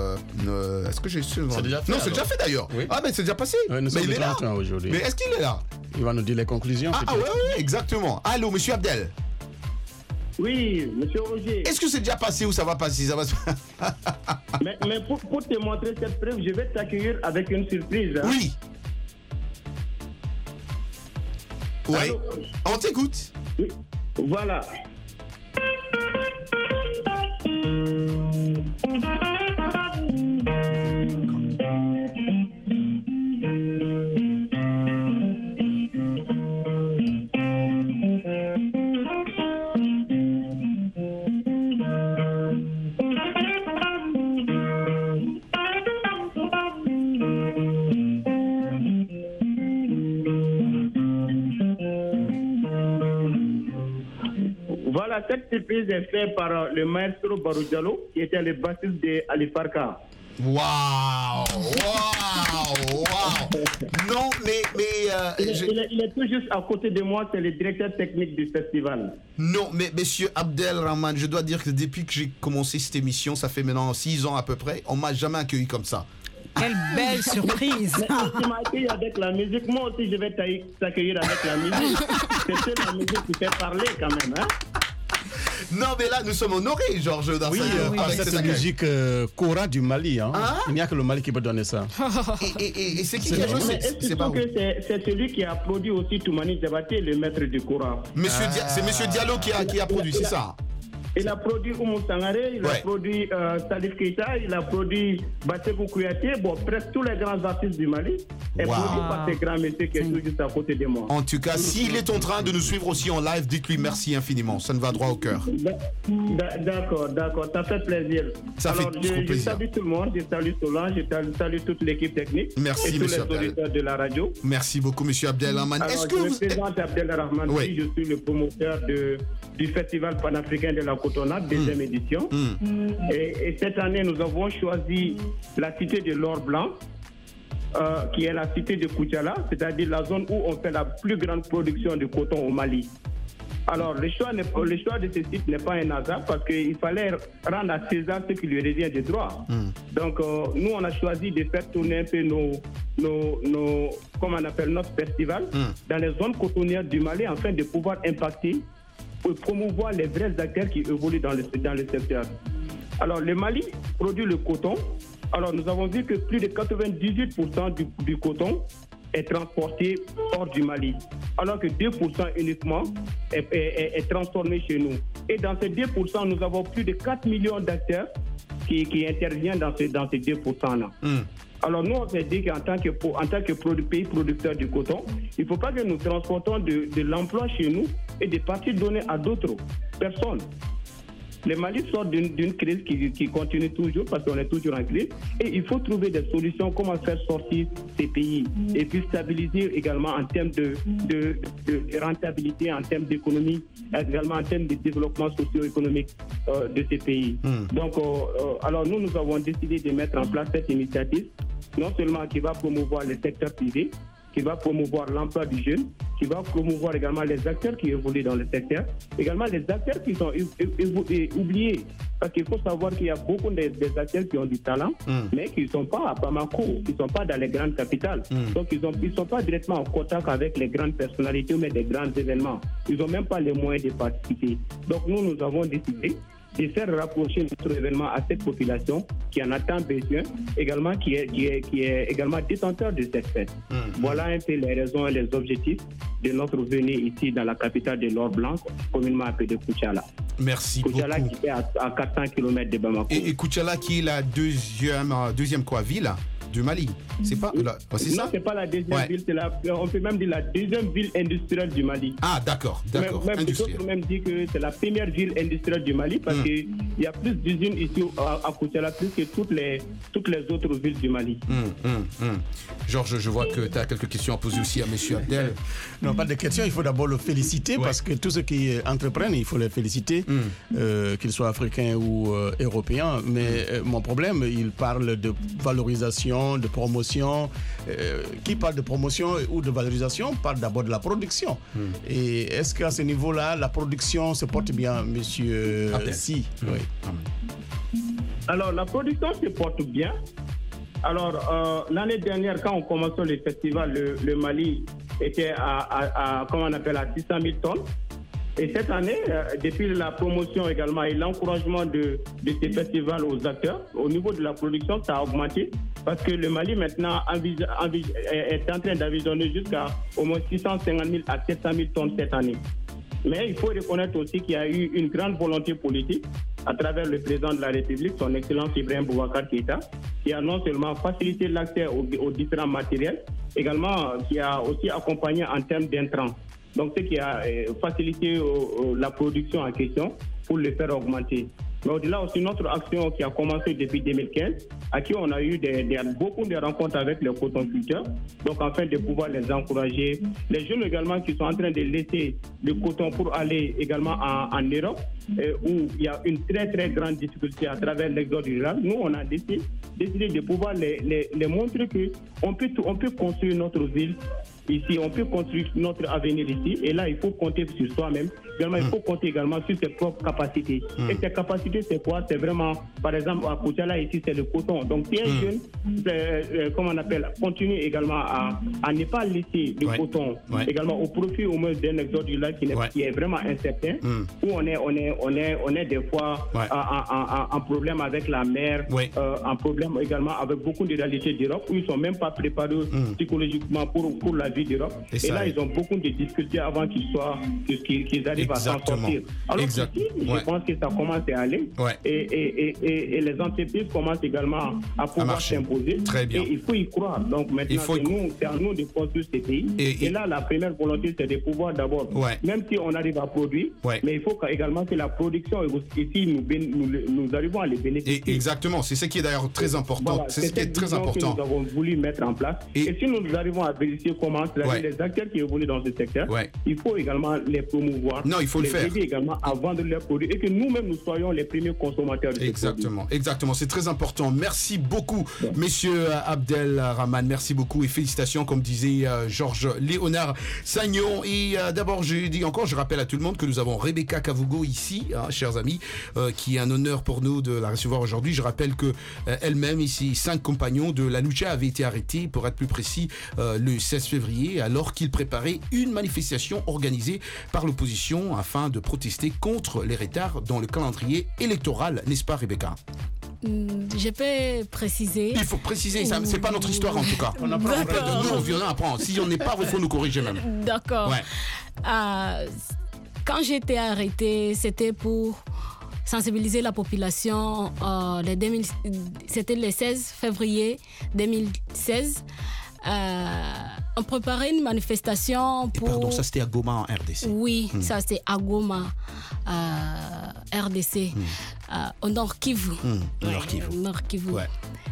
Euh, euh, est-ce que j'ai su C'est déjà fait, Non, c'est alors. déjà fait d'ailleurs. Oui. Ah, mais c'est déjà passé. Oui, nous mais sommes il le est là. trente et un aujourd'hui. Mais est-ce qu'il est là? Il va nous dire les conclusions. Ah, ah ouais, ouais, exactement. Allô, monsieur Abdel. Oui, monsieur Roger. Est-ce que c'est déjà passé ou ça va passer? Ça va se... mais, mais pour, pour te montrer cette preuve, je vais t'accueillir avec une surprise. Hein. Oui. Oui. Allô? On t'écoute. Oui. Voilà. Voilà, cette surprise est faite par euh, le maestro Barou Diallo, qui était le bassiste de Ali Farka. Waouh! Waouh! Waouh! Non, mais... mais euh, il, est, je... il, est, il est tout juste à côté de moi, c'est le directeur technique du festival. Non, mais monsieur Abdel Rahman, je dois dire que depuis que j'ai commencé cette émission, ça fait maintenant six ans à peu près, on m'a jamais accueilli comme ça. Quelle belle surprise! Tu m'as accueilli avec la musique, moi aussi je vais t'accueillir avec la musique. C'est la musique qui fait parler quand même, hein? Non, mais là, nous sommes honorés, Georges. Oui, oui, avec cette, cette musique euh, Kora du Mali. Hein. Ah? Il n'y a que le Mali qui peut donner ça. Et, et, et c'est qui qui a joué? C'est pas que c'est celui qui a produit aussi Toumani Diabaté, le maître du Kora. Monsieur ah. Dia, c'est monsieur Diallo qui a, qui a produit, c'est ça? Il a produit Oumou Sangaré, il ouais. a produit euh, Salif Keita, il a produit Batekou Kouyaté, bon, presque tous les grands artistes du Mali. Et wow. produit par ces grands messieurs qui sont juste à côté de moi. En tout cas, s'il est en train de nous suivre aussi en live, dites-lui merci infiniment. Ça nous va droit au cœur. D'accord, d'accord, ça fait plaisir. Ça Alors, fait je, trop plaisir. Je salue tout le monde, je salue Solange, je salue toute l'équipe technique. Merci, et tous monsieur les auditeurs de la radio. Merci beaucoup, monsieur Abdel Rahman. Est-ce que je vous... me présente Abdel Rahman, oui. Je suis le promoteur de, du Festival panafricain de la Cotonnade, deuxième mm. édition. Mm. Et, et cette année, nous avons choisi la cité de l'or blanc, euh, qui est la cité de Koutiala, c'est-à-dire la zone où on fait la plus grande production de coton au Mali. Alors, le choix, le choix de ce site n'est pas un hasard parce qu'il fallait rendre à César ce qui lui revient de droit. Mm. Donc, euh, nous, on a choisi de faire tourner un peu nos, nos, nos comment on appelle, notre festival mm. dans les zones cotonnières du Mali afin de pouvoir impacter et promouvoir les vrais acteurs qui évoluent dans le, dans le secteur. Alors, le Mali produit le coton. Alors, nous avons vu que plus de quatre-vingt-dix-huit pour cent du, du coton est transporté hors du Mali, alors que deux pour cent uniquement est, est, est transformé chez nous. Et dans ces deux pour cent, nous avons plus de quatre millions d'acteurs qui, qui interviennent dans, ce, dans ces deux pour cent-là. Mm. Alors nous, on s'est dit qu'en tant que, en tant que pays producteur du coton, il ne faut pas que nous transportons de, de l'emploi chez nous et des parties données à d'autres personnes. Le Mali sort d'une, d'une crise qui, qui continue toujours parce qu'on est toujours en crise et il faut trouver des solutions comment faire sortir ces pays et puis stabiliser également en termes de, de, de, de rentabilité, en termes d'économie, également en termes de développement socio-économique euh, de ces pays. Mm. Donc, euh, euh, alors nous, nous avons décidé de mettre en place cette initiative, non seulement qui va promouvoir le secteur privé, qui va promouvoir l'emploi du jeune, qui va promouvoir également les acteurs qui évoluent dans le secteur, également les acteurs qui sont oubliés. Parce qu'il faut savoir qu'il y a beaucoup des, des acteurs qui ont du talent, mm. mais qui ne sont pas à Bamako, qui ne sont pas dans les grandes capitales. Mm. Donc, ils ne sont pas directement en contact avec les grandes personnalités, mais des grands événements. Ils n'ont même pas les moyens de participer. Donc, nous, nous avons décidé de faire rapprocher notre événement à cette population qui en a tant besoin, également qui est, qui est, qui est également détenteur de cette fête. Mmh. Voilà un peu les raisons et les objectifs de notre venue ici dans la capitale de l'or blanc, communément appelée Koutiala. Merci Koutiala beaucoup. Qui est à, à quatre cents kilomètres de Bamako. Et, et Koutiala qui est la deuxième, deuxième quoi, ville du Mali. C'est pas la, oh, c'est non, ça? C'est pas la deuxième ouais. ville, c'est la, on peut même dire la deuxième ville industrielle du Mali. Ah, d'accord, d'accord. Même, même d'autres même dit que c'est la première ville industrielle du Mali parce mm. qu'il y a plus d'usines ici à, à Koutiala, plus que toutes les, toutes les autres villes du Mali. Mm, mm, mm. Georges, je vois que tu as quelques questions à poser aussi à M. Abdel. Non, pas de questions, il faut d'abord le féliciter ouais. parce que tous ceux qui entreprennent, il faut les féliciter, mm. euh, qu'ils soient africains ou euh, européens. Mais mm. euh, mon problème, il parle de valorisation, de promotion. Euh, qui parle de promotion ou de valorisation parle d'abord de la production. Mm. Et est-ce qu'à ce niveau-là, la production se porte bien, monsieur Abdel. Si, mm. oui. Alors, la production se porte bien. Alors, euh, l'année dernière, quand on commençait le festival, le, le Mali était à, à, à, comment on appelle, à six cent mille tonnes. Et cette année, euh, depuis la promotion également et l'encouragement de, de ces festivals aux acteurs, au niveau de la production, ça a augmenté. Parce que le Mali maintenant envis- envis- est en train d'envisager jusqu'à au moins six cent cinquante mille à sept cent mille tonnes cette année. Mais il faut reconnaître aussi qu'il y a eu une grande volonté politique à travers le président de la République, son Excellence Ibrahim Boubacar Keïta, qui a non seulement facilité l'accès aux, aux différents matériels, également qui a aussi accompagné en termes d'intrants. Donc, ce qui a euh, facilité euh, la production en question pour le faire augmenter. Mais au-delà aussi, notre action qui a commencé depuis deux mille quinze, à qui on a eu des, des, beaucoup de rencontres avec les cotonculteurs, donc afin de pouvoir les encourager. Les jeunes également qui sont en train de laisser le coton pour aller également en, en Europe, euh, où il y a une très très grande difficulté à travers l'exode rural. Nous, on a décidé, décidé de pouvoir les, les, les montrer qu'on peut, on peut construire notre ville ici, on peut construire notre avenir ici, et là, il faut compter sur soi-même. Également, il faut compter également sur ses propres capacités. Mm. Et ces capacités, c'est quoi? C'est vraiment, par exemple, à Koutiala, ici, c'est le coton. Donc, si un mm. jeune, euh, euh, comment on appelle, continue également à, à ne pas laisser le ouais. coton, ouais. également au profit au moins d'un exode du lac qui, ouais. qui est vraiment incertain, mm. où on est, on est, on est, on est des fois ouais. en, en, en, en problème avec la mer, ouais. euh, en problème également avec beaucoup de réalités d'Europe, où ils ne sont même pas préparés mm. psychologiquement pour, pour la vie d'Europe. Et, et là, ça, ils ont beaucoup de difficultés avant qu'ils soient, qu'ils, qu'ils arrivent exactement. à s'en sortir. Alors exact. ici, ouais. je pense que ça commence à aller. Ouais. Et, et, et, et, et les entreprises commencent également à pouvoir s'imposer. Très bien. Et il faut y croire. Donc maintenant, c'est, nous, c'est à nous de construire ces pays. Et, et, et là, la première volonté, c'est de pouvoir d'abord, ouais. même si on arrive à produire, ouais. mais il faut également que la production, ici, nous, nous, nous arrivons à les bénéficier. Et exactement. C'est ce qui est d'ailleurs très important. Voilà, c'est, c'est ce qui est très important. Que nous avons voulu mettre en place. Et, et si nous, nous arrivons à bénéficier comment, c'est-à-dire ouais. les acteurs qui évoluent dans ce secteur, ouais. il faut également les promouvoir. Non, il faut les le faire. aider également à vendre leurs produits et que nous-mêmes, nous soyons les premiers consommateurs de ces exactement, produits. Exactement. C'est très important. Merci beaucoup, ouais. Monsieur Abdelrahman. Merci beaucoup et félicitations, comme disait euh, Georges Léonard Sagnon. Et euh, d'abord, je dis encore, je rappelle à tout le monde que nous avons Rebecca Kavugo ici, hein, chers amis, euh, qui est un honneur pour nous de la recevoir aujourd'hui. Je rappelle que euh, elle-même, ici, cinq compagnons de la Lucha avaient été arrêtés, pour être plus précis, euh, le seize février, alors qu'ils préparaient une manifestation organisée par l'opposition afin de protester contre les retards dans le calendrier électoral, n'est-ce pas, Rebecca? Je peux préciser. Il faut préciser, ça, c'est pas notre histoire en tout cas. On apprend, on nous, on vient apprendre. Si on n'est pas, il faut nous corriger même. D'accord. Ouais. Euh, quand j'étais arrêtée, c'était pour sensibiliser la population. Euh, les deux mille, c'était le seize février deux mille seize. Euh, on préparait une manifestation pour... Et pardon, ça c'était à Goma en R D C. Oui, hmm. ça c'était à Goma, euh, R D C, hmm. euh, au Nord Kivu. Hmm. Au Nord Kivu. Ouais, Nord Kivu. Ouais.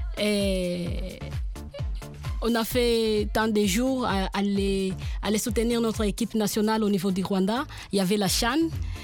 Et on a fait tant de jours à aller, à aller soutenir notre équipe nationale au niveau du Rwanda. Il y avait la CHAN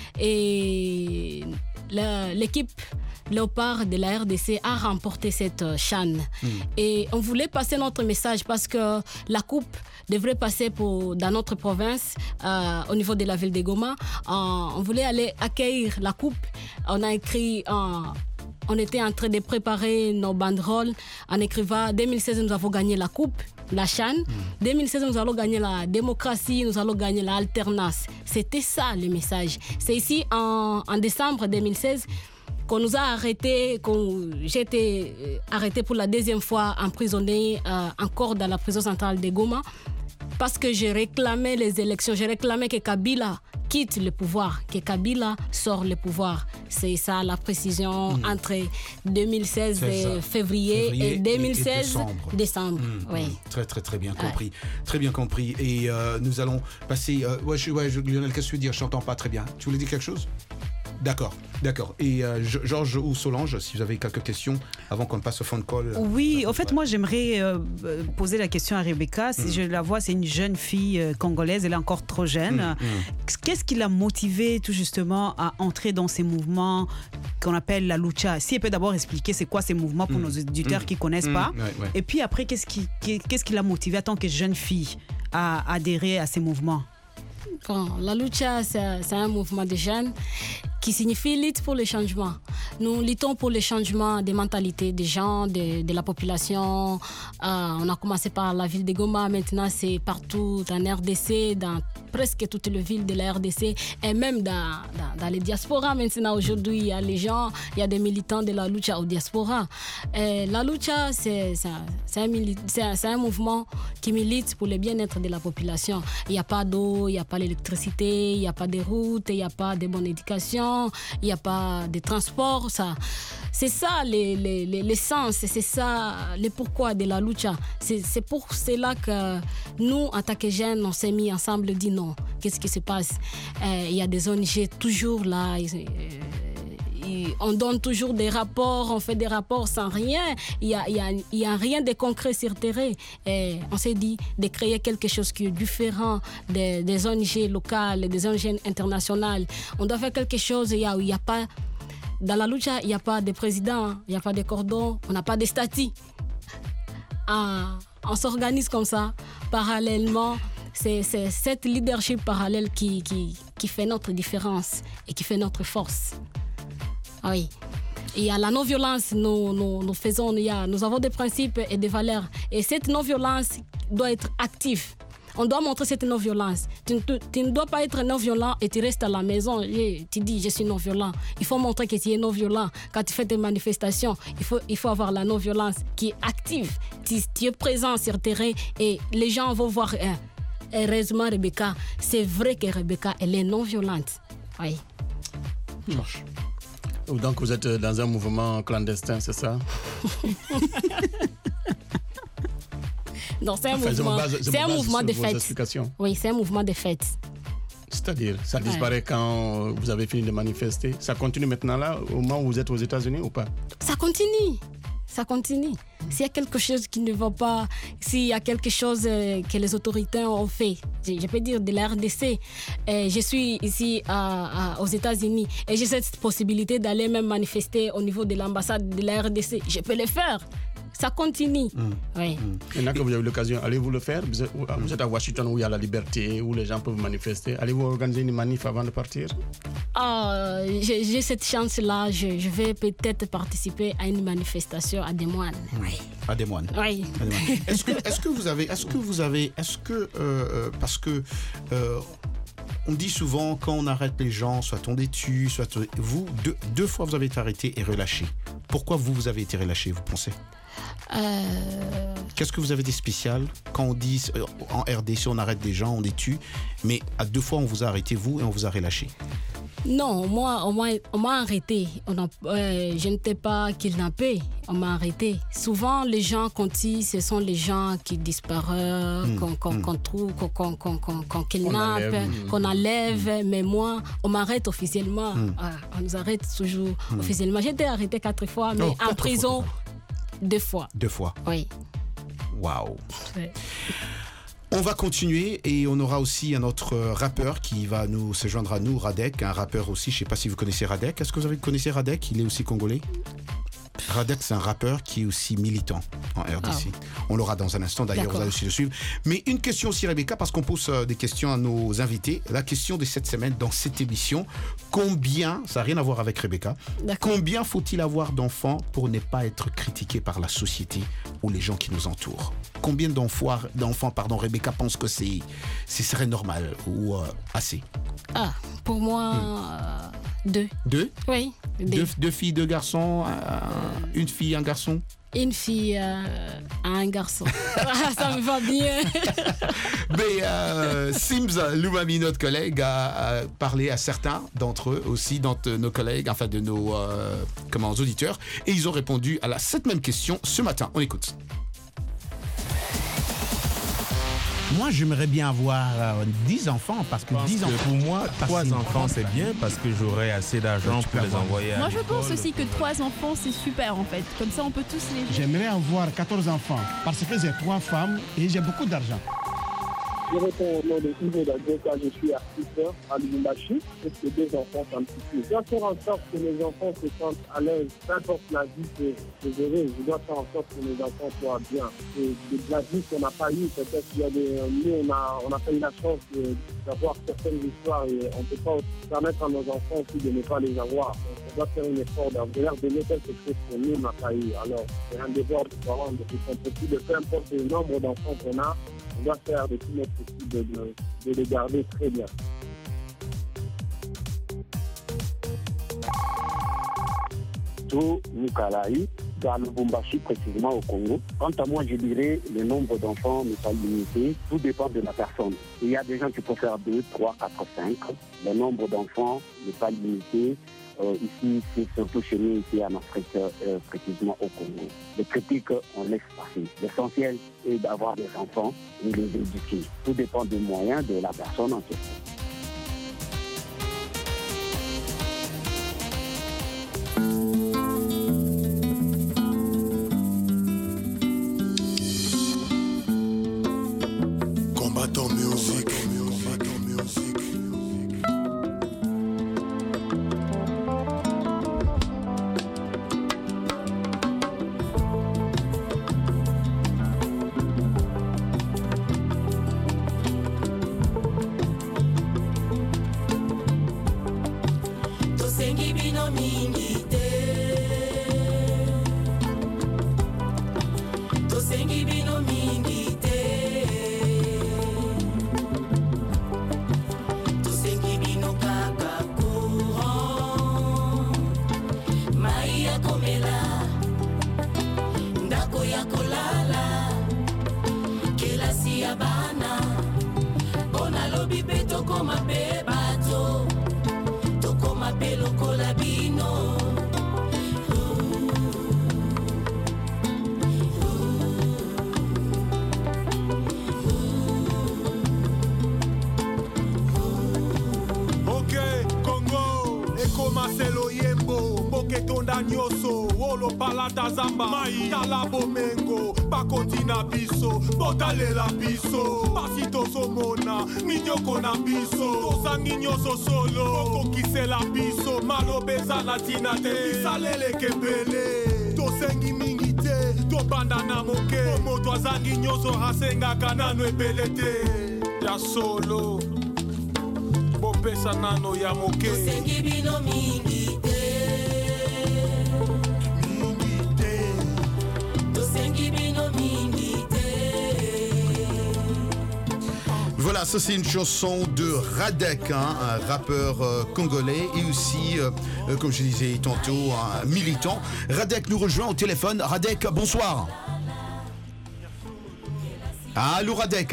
et la, l'équipe Léopard de la R D C a remporté cette CHAN. Mm. Et on voulait passer notre message parce que la coupe devrait passer pour, dans notre province, euh, au niveau de la ville de Goma. Euh, on voulait aller accueillir la coupe. On a écrit... Euh, on était en train de préparer nos banderoles en écrivant deux mille seize, nous avons gagné la coupe, la CHAN. Mm. deux mille seize, nous allons gagner la démocratie, nous allons gagner l'alternance. C'était ça le message. C'est ici, en, en décembre deux mille seize, qu'on nous a arrêtés, qu'on, j'ai été arrêtée pour la deuxième fois, emprisonnée euh, encore dans la prison centrale de Goma, parce que j'ai réclamé les élections, j'ai réclamé que Kabila quitte le pouvoir, que Kabila sort le pouvoir. C'est ça la précision mmh. entre deux mille seize février, février et deux mille seize et décembre. décembre. Mmh. Oui. Très très très bien compris, ouais. très bien compris. Et euh, nous allons passer. Euh, ouais, je, ouais, je, Lionel, qu'est-ce que tu veux dire? Je t'entends pas très bien. Tu voulais dire quelque chose? D'accord, d'accord. Et euh, Georges ou Solange, si vous avez quelques questions avant qu'on passe au phone call. Oui, en fait, moi, j'aimerais euh, poser la question à Rebecca. Si mmh. je la vois, c'est une jeune fille euh, congolaise, elle est encore trop jeune. Mmh. Mmh. Qu'est-ce qui l'a motivée tout justement à entrer dans ces mouvements qu'on appelle la lucha? Si elle peut d'abord expliquer c'est quoi ces mouvements pour mmh. nos auditeurs mmh. qui ne connaissent mmh. pas. Ouais, ouais. Et puis après, qu'est-ce qui, qu'est-ce qui l'a motivée en tant que jeune fille à adhérer à ces mouvements? Bon, la lucha, c'est, c'est un mouvement de jeunes qui signifie lutte pour le changement. Nous luttons pour le changement des mentalités des gens, de, de la population. Euh, on a commencé par la ville de Goma, maintenant c'est partout en R D C, dans presque toutes les villes de la R D C et même dans, dans, dans les diasporas. Maintenant, aujourd'hui, il y a les gens, il y a des militants de la lucha au diaspora. Et la lucha, c'est, c'est, un, c'est, un, c'est, un, c'est un mouvement qui milite pour le bien-être de la population. Il n'y a pas d'eau, il n'y a pas d'électricité, il n'y a pas de routes, il n'y a pas de bonne éducation, il n'y a pas de transport. Ça. C'est ça les, les, les, l'essence, c'est ça le pourquoi de la lucha. C'est, c'est pour cela que nous, en tant que jeunes, on s'est mis ensemble et dit non. Qu'est-ce qui se passe? euh, Il y a des O N G toujours là. Euh, on donne toujours des rapports, on fait des rapports sans rien. Il n'y a, il y a, il y a rien de concret sur le terrain. Et on s'est dit de créer quelque chose qui est différent des, des O N G locales, des O N G internationales. On doit faire quelque chose où il n'y a, a pas... Dans la lucha, il n'y a pas de président, il n'y a pas de cordon, on n'a pas de statut. Ah, on s'organise comme ça, parallèlement. C'est, c'est cette leadership parallèle qui, qui, qui fait notre différence et qui fait notre force. Oui. Il y a la non-violence, nous, nous, nous, faisons, il y a, nous avons des principes et des valeurs. Et cette non-violence doit être active. On doit montrer cette non-violence. Tu, tu, tu ne dois pas être non-violent et tu restes à la maison. Et tu dis, je suis non-violent. Il faut montrer que tu es non-violent. Quand tu fais des manifestations, il faut, il faut avoir la non-violence qui est active. Tu, tu es présent sur le terrain et les gens vont voir. Hein. Heureusement, Rebecca, c'est vrai que Rebecca, elle est non-violente. Oui. Marche. Donc vous êtes dans un mouvement clandestin, c'est ça? Non, c'est un enfin, mouvement, base, c'est un mouvement de fête. Oui, c'est un mouvement de fête. C'est-à-dire, ça disparaît ouais. quand vous avez fini de manifester. Ça continue maintenant là, au moment où vous êtes aux États-Unis ou pas? Ça continue. Ça continue. S'il y a quelque chose qui ne va pas, s'il y a quelque chose que les autorités ont fait, je peux dire de la R D C, et je suis ici à, à, aux États-Unis et j'ai cette possibilité d'aller même manifester au niveau de l'ambassade de la R D C, je peux le faire. Ça continue. Mmh. Oui. Mmh. Maintenant que vous avez eu l'occasion, allez-vous le faire? Vous êtes, vous êtes à Washington où il y a la liberté, où les gens peuvent manifester. Allez-vous organiser une manif avant de partir? Ah, j'ai, j'ai cette chance-là. Je, je vais peut-être participer à une manifestation à Des Moines. Oui. À Des Moines. Oui. À Des Moines. Est-ce que, est-ce que vous avez, est-ce que vous avez, est-ce que, euh, parce que euh, on dit souvent quand on arrête les gens, soit on les tue, soit on... vous deux, deux fois vous avez été arrêté et relâché. Pourquoi vous vous avez été relâché, vous pensez? Euh... Qu'est-ce que vous avez de spécial quand on dit euh, en R D C on arrête des gens, on les tue, mais à deux fois on vous a arrêté vous et on vous a relâché? Non, moi on m'a, on m'a arrêté. On a, euh, je n'étais pas kidnappé, on m'a arrêté. Souvent les gens qu'on tue, ce sont les gens qui disparaissent, mmh, qu'on, qu'on, mmh. qu'on trouve, qu'on, qu'on, qu'on, qu'on, qu'on kidnappe, qu'on enlève, qu'on enlève mmh. mais moi on m'arrête officiellement. Mmh. Ah, on nous arrête toujours mmh. officiellement. J'ai été arrêté quatre fois, mais oh, en prison. Fois. Deux fois. Deux fois. Oui. Waouh. Ouais. On va continuer et on aura aussi un autre rappeur qui va nous se joindre à nous, Radek, un rappeur aussi. Je ne sais pas si vous connaissez Radek. Est-ce que vous avez connaissez Radek? Il est aussi congolais. Radek, c'est un rappeur qui est aussi militant en R D C. Oh. On l'aura dans un instant, d'ailleurs, D'accord. Vous allez aussi le suivre. Mais une question aussi, Rebecca, parce qu'on pose des questions à nos invités. La question de cette semaine dans cette émission, combien, ça n'a rien à voir avec Rebecca, D'accord. combien faut-il avoir d'enfants pour ne pas être critiqué par la société ou les gens qui nous entourent? Combien d'enfants, d'enfants pardon, Rebecca pense que c'est, c'est serait normal ou euh, assez? Ah, pour moi, hmm. euh, deux. Deux? Oui. Deux, deux filles, deux garçons, euh, une fille, un garçon? Une fille, euh, un garçon. Ah, ça me va bien. Mais euh, Sims Loumami, notre collègue, a, a parlé à certains d'entre eux aussi, d'entre nos collègues, enfin de nos euh, comment, auditeurs, et ils ont répondu à la, cette même question ce matin. On écoute. Moi, j'aimerais bien avoir euh, dix enfants, parce que dix enfants... Pour moi, trois enfants, c'est bien, parce que j'aurai assez d'argent pour les envoyer à Moi, je pense aussi que trois enfants, c'est super, en fait. Comme ça, on peut tous les... J'aimerais avoir quatorze enfants, parce que j'ai trois femmes et j'ai beaucoup d'argent. Je réponds au nom de Ivo Dagoka, je suis artiste à Lubumbashi, et que deux enfants un petit peu. Je dois faire en sorte que mes enfants se sentent à l'aise, peu importe la vie que je verrai, je dois faire en sorte que mes enfants soient bien. Et de la vie qu'on n'a pas eue, peut-être qu'il y a des... Nous, on a, on a pas eu la chance de, d'avoir certaines histoires et on ne peut pas permettre à nos enfants aussi de ne pas les avoir. Donc, on doit faire un effort de leur donner quelque chose que nous, on n'a pas eu. Alors, c'est un devoir de parents de son possible, peu importe le nombre d'enfants qu'on a, on doit faire de tout notre possible de, de, de les garder très bien. To Nikalai, dans le Lubumbashi, précisément au Congo. Quant à moi, je dirais le nombre d'enfants n'est pas limité. Tout dépend de la personne. Il y a des gens qui peuvent faire deux, trois, quatre, cinq. Le nombre d'enfants n'est pas limité. Euh, ici, c'est surtout chez nous, ici en Afrique, euh, précisément au Congo. Les critiques, on laisse passer. L'essentiel est d'avoir des enfants et les éduquer. Tout dépend des moyens de la personne en question. Combattant musique. Tosengi bino mingi te. Tosengi bino mingi te. Tosengi bino kaka courant. Mai ya komela, ndako ya kolala, kelasi ya bana. Bona lobi pe tokoma pe bato. Tokoma pe lokola bino. Ok, Congo, ekoma selo yembo, mboke tonda nyoso, wolo palata zamba, mai tala bomengo, bakontina biso, botalela biso, pasito somona, minyoko na biso, tosangi nyoso solo, okokisela biso, malobeza na tina te, bisalele kebele, tosengi mingi te, tobanda na moke, omoto azangi nyoso asengaka nano ebele te, ya solo. Bopesa nano ya moke. Tosengi bino mingi te. Mingi te. Tosengi bino mingi te. Voilà, ça c'est une chanson de Radek, hein, un rappeur euh, congolais et aussi, euh, euh, comme je disais tantôt, un militant. Radek nous rejoint au téléphone. Radek, bonsoir. Allô Radek.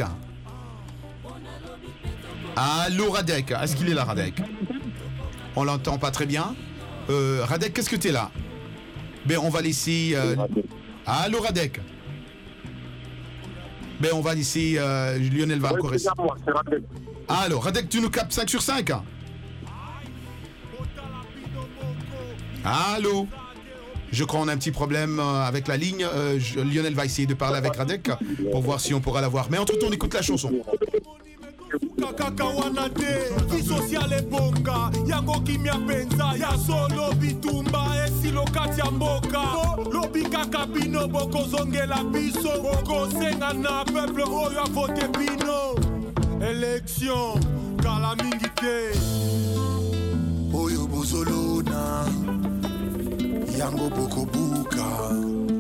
Allô Radek, est-ce qu'il est là Radek? On l'entend pas très bien. Euh, Radek, qu'est-ce que tu es là? Ben on va laisser... Euh... Allô Radek. Ben on va laisser... Euh, Lionel va encore essayer. Allô Radek, tu nous captes cinq sur cinq? Allô? Je crois qu'on a un petit problème avec la ligne. Euh, je, Lionel va essayer de parler avec Radek pour voir si on pourra l'avoir. Mais entre-temps, on écoute la chanson. Kaka wana te, ki social ebonga, yango kimia penza, ya solo bitumba, esilo kati ya mboka. Lobi kaka bino, boko zongela biso, boko senga na peuple oyo a vote bino. Élection, kala mingi te, oyo bozolona, yango boko buka.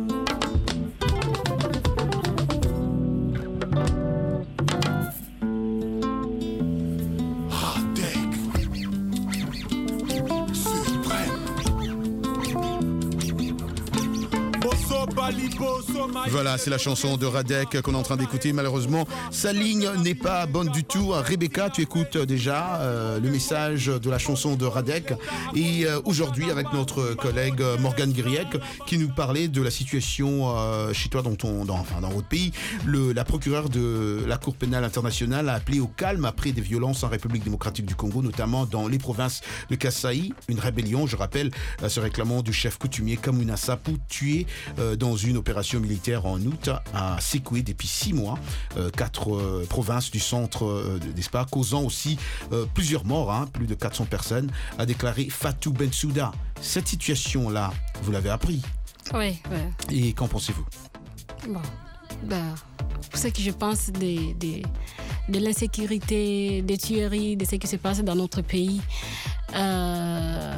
Voilà, c'est la chanson de Radek qu'on est en train d'écouter. Malheureusement, sa ligne n'est pas bonne du tout. Rebecca, tu écoutes déjà euh, le message de la chanson de Radek. Et euh, aujourd'hui, avec notre collègue Morgane Guiriec, qui nous parlait de la situation euh, chez toi, dans, ton, dans, enfin, dans votre pays. Le, la procureure de la Cour pénale internationale a appelé au calme après des violences en République démocratique du Congo, notamment dans les provinces de Kasaï. Une rébellion, je rappelle, euh, se réclamant du chef coutumier Kamuna Sapu, tué euh, dans dans une opération militaire en août à Sékoué depuis six mois. Euh, quatre euh, provinces du centre, euh, n'est-ce pas, causant aussi euh, plusieurs morts, hein, plus de quatre cents personnes, a déclaré Fatou Bensouda. Cette situation-là, vous l'avez appris. Oui, oui. Et qu'en pensez-vous? Bon, ben, pour ce que je pense de, de, de l'insécurité, des tueries, de ce qui se passe dans notre pays, euh,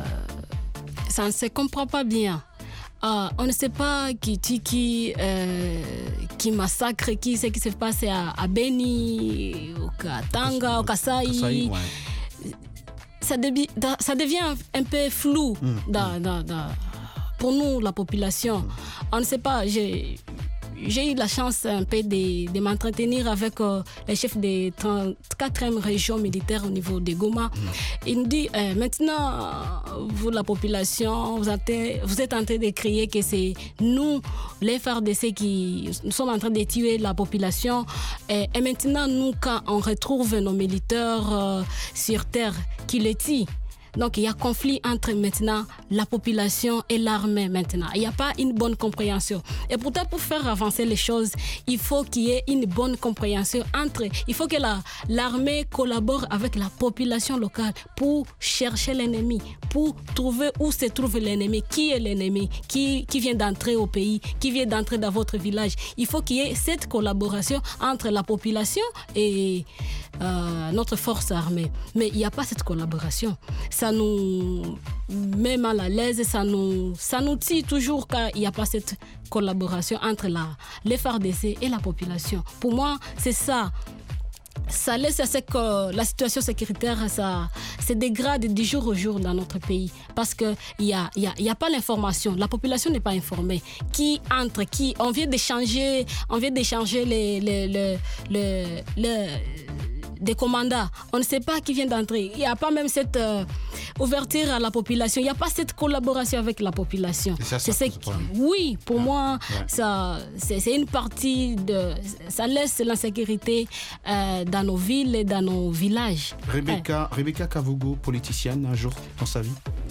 ça ne se comprend pas bien. Euh, on ne sait pas qui tue qui, euh, qui massacre qui, ce qui se passe à, à Beni, au Katanga, au Kasaï. Kasaï ouais. ça, debi, ça devient un peu flou mmh, dans, mmh. Dans, dans, pour nous, la population. Mmh. On ne sait pas. J'ai, j'ai eu la chance un peu de, de m'entretenir avec euh, le chef de trente-quatrième région militaire au niveau de Goma. Mmh. Il nous dit, euh, maintenant, vous, la population, vous êtes, vous êtes en train de crier que c'est nous, les F A R D C, qui nous sommes en train de tuer la population. Et, et maintenant, nous, quand on retrouve nos militaires euh, sur terre, qui les tuent. Donc, il y a conflit entre maintenant la population et l'armée maintenant. Il n'y a pas une bonne compréhension. Et pourtant, pour faire avancer les choses, il faut qu'il y ait une bonne compréhension entre... Il faut que la, l'armée collabore avec la population locale pour chercher l'ennemi, pour trouver où se trouve l'ennemi, qui est l'ennemi, qui, qui vient d'entrer au pays, qui vient d'entrer dans votre village. Il faut qu'il y ait cette collaboration entre la population et euh, notre force armée. Mais il n'y a pas cette collaboration. Ça nous met mal à l'aise, ça nous, ça nous tue toujours quand il n'y a pas cette collaboration entre la, les F A R D C et la population. Pour moi, c'est ça. Ça laisse à ce que la situation sécuritaire ça, se dégrade du jour au jour dans notre pays. Parce qu'il n'y a, y a, y a pas l'information. La population n'est pas informée. Qui entre, qui... On vient d'échanger, on vient d'échanger les... les, les, les, les des commandants, on ne sait pas qui vient d'entrer. Il n'y a pas même cette euh, ouverture à la population. Il n'y a pas cette collaboration avec la population. Ça, ça c'est ce... Oui, pour ouais. moi, ouais. Ça, c'est, c'est une partie de... Ça laisse l'insécurité euh, dans nos villes et dans nos villages. Rebecca, ouais. Rebecca Kavugo, politicienne, un jour dans sa vie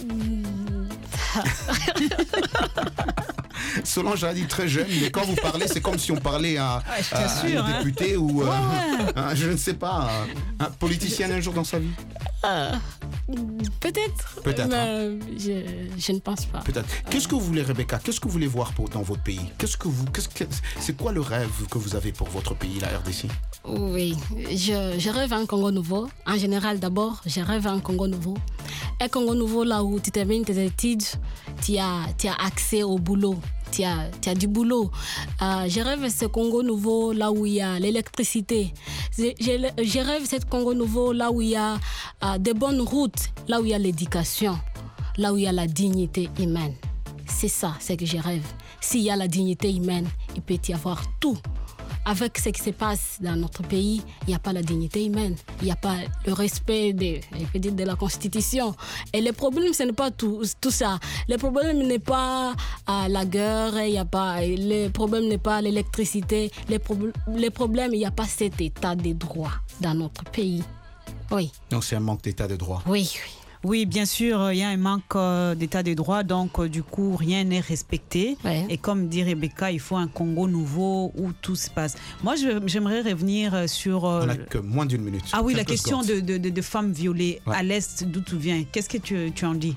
Solange a dit très jeune, mais quand vous parlez, c'est comme si on parlait à, ouais, à, à sûr, un hein. député ou ouais, euh, ouais. un, je ne sais pas, un politicien un jour dans sa vie. Euh, peut-être, peut-être mais hein. je, je ne pense pas. Peut-être. Qu'est-ce que vous voulez, Rebecca? Qu'est-ce que vous voulez voir pour, dans votre pays? Qu'est-ce que vous, qu'est-ce que, c'est quoi le rêve que vous avez pour votre pays, la R D C? Oui, je, je rêve à un Congo nouveau. En général, d'abord, je rêve à un Congo nouveau. Un Congo nouveau là où tu termines tes études, tu as, tu as accès au boulot. Tu as, tu as du boulot. Euh, je rêve ce Congo nouveau là où il y a l'électricité. Je, je, je rêve ce Congo nouveau là où il y a euh, des bonnes routes, là où il y a l'éducation, là où il y a la dignité humaine. C'est ça, c'est que je rêve. S'il y a la dignité humaine, il peut y avoir tout. Avec ce qui se passe dans notre pays, il n'y a pas la dignité humaine, il n'y a pas le respect de, je peux dire, de la Constitution. Et le problème, ce n'est pas tout, tout ça. Le problème n'est pas euh, la guerre, il y a pas, le problème n'est pas l'électricité. Le, pro- le problème, il n'y a pas cet état de droit dans notre pays. Oui. Donc c'est un manque d'état de droit. Oui, oui. Oui, bien sûr, il y a un manque euh, d'état de droit, donc euh, du coup, rien n'est respecté. Ouais. Et comme dit Rebecca, il faut un Congo nouveau où tout se passe. Moi, je, j'aimerais revenir sur... Euh, On n'a que moins d'une minute. Ah oui, Quelques la question de, de, de, de femmes violées ouais. à l'Est, d'où tu viens. Qu'est-ce que tu, tu en dis?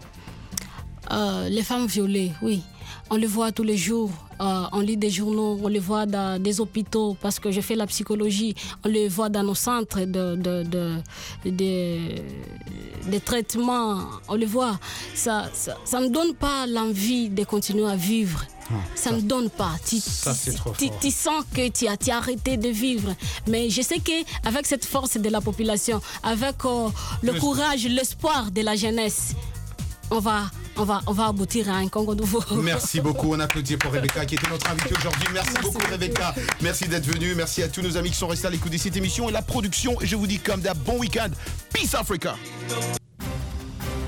euh, Les femmes violées, oui. On les voit tous les jours. Euh, on lit des journaux, on les voit dans des hôpitaux parce que je fais la psychologie. On les voit dans nos centres de, de, de, de, de traitement. On les voit. Ça, ça, ça ne donne pas l'envie de continuer à vivre. Ah, ça, ça ne donne pas. Tu, ça, c'est trop tu, fort. tu sens que tu as, tu as arrêté de vivre. Mais je sais qu'avec cette force de la population, avec euh, le Mais courage, c'est... l'espoir de la jeunesse, on va... On va, on va aboutir à un Congo nouveau. Merci beaucoup. On applaudit pour Rebecca qui était notre invitée aujourd'hui. Merci, Merci beaucoup, beaucoup Rebecca. Merci d'être venue. Merci à tous nos amis qui sont restés à l'écoute de cette émission et la production. Et je vous dis comme d'hab, bon week-end. Peace Africa.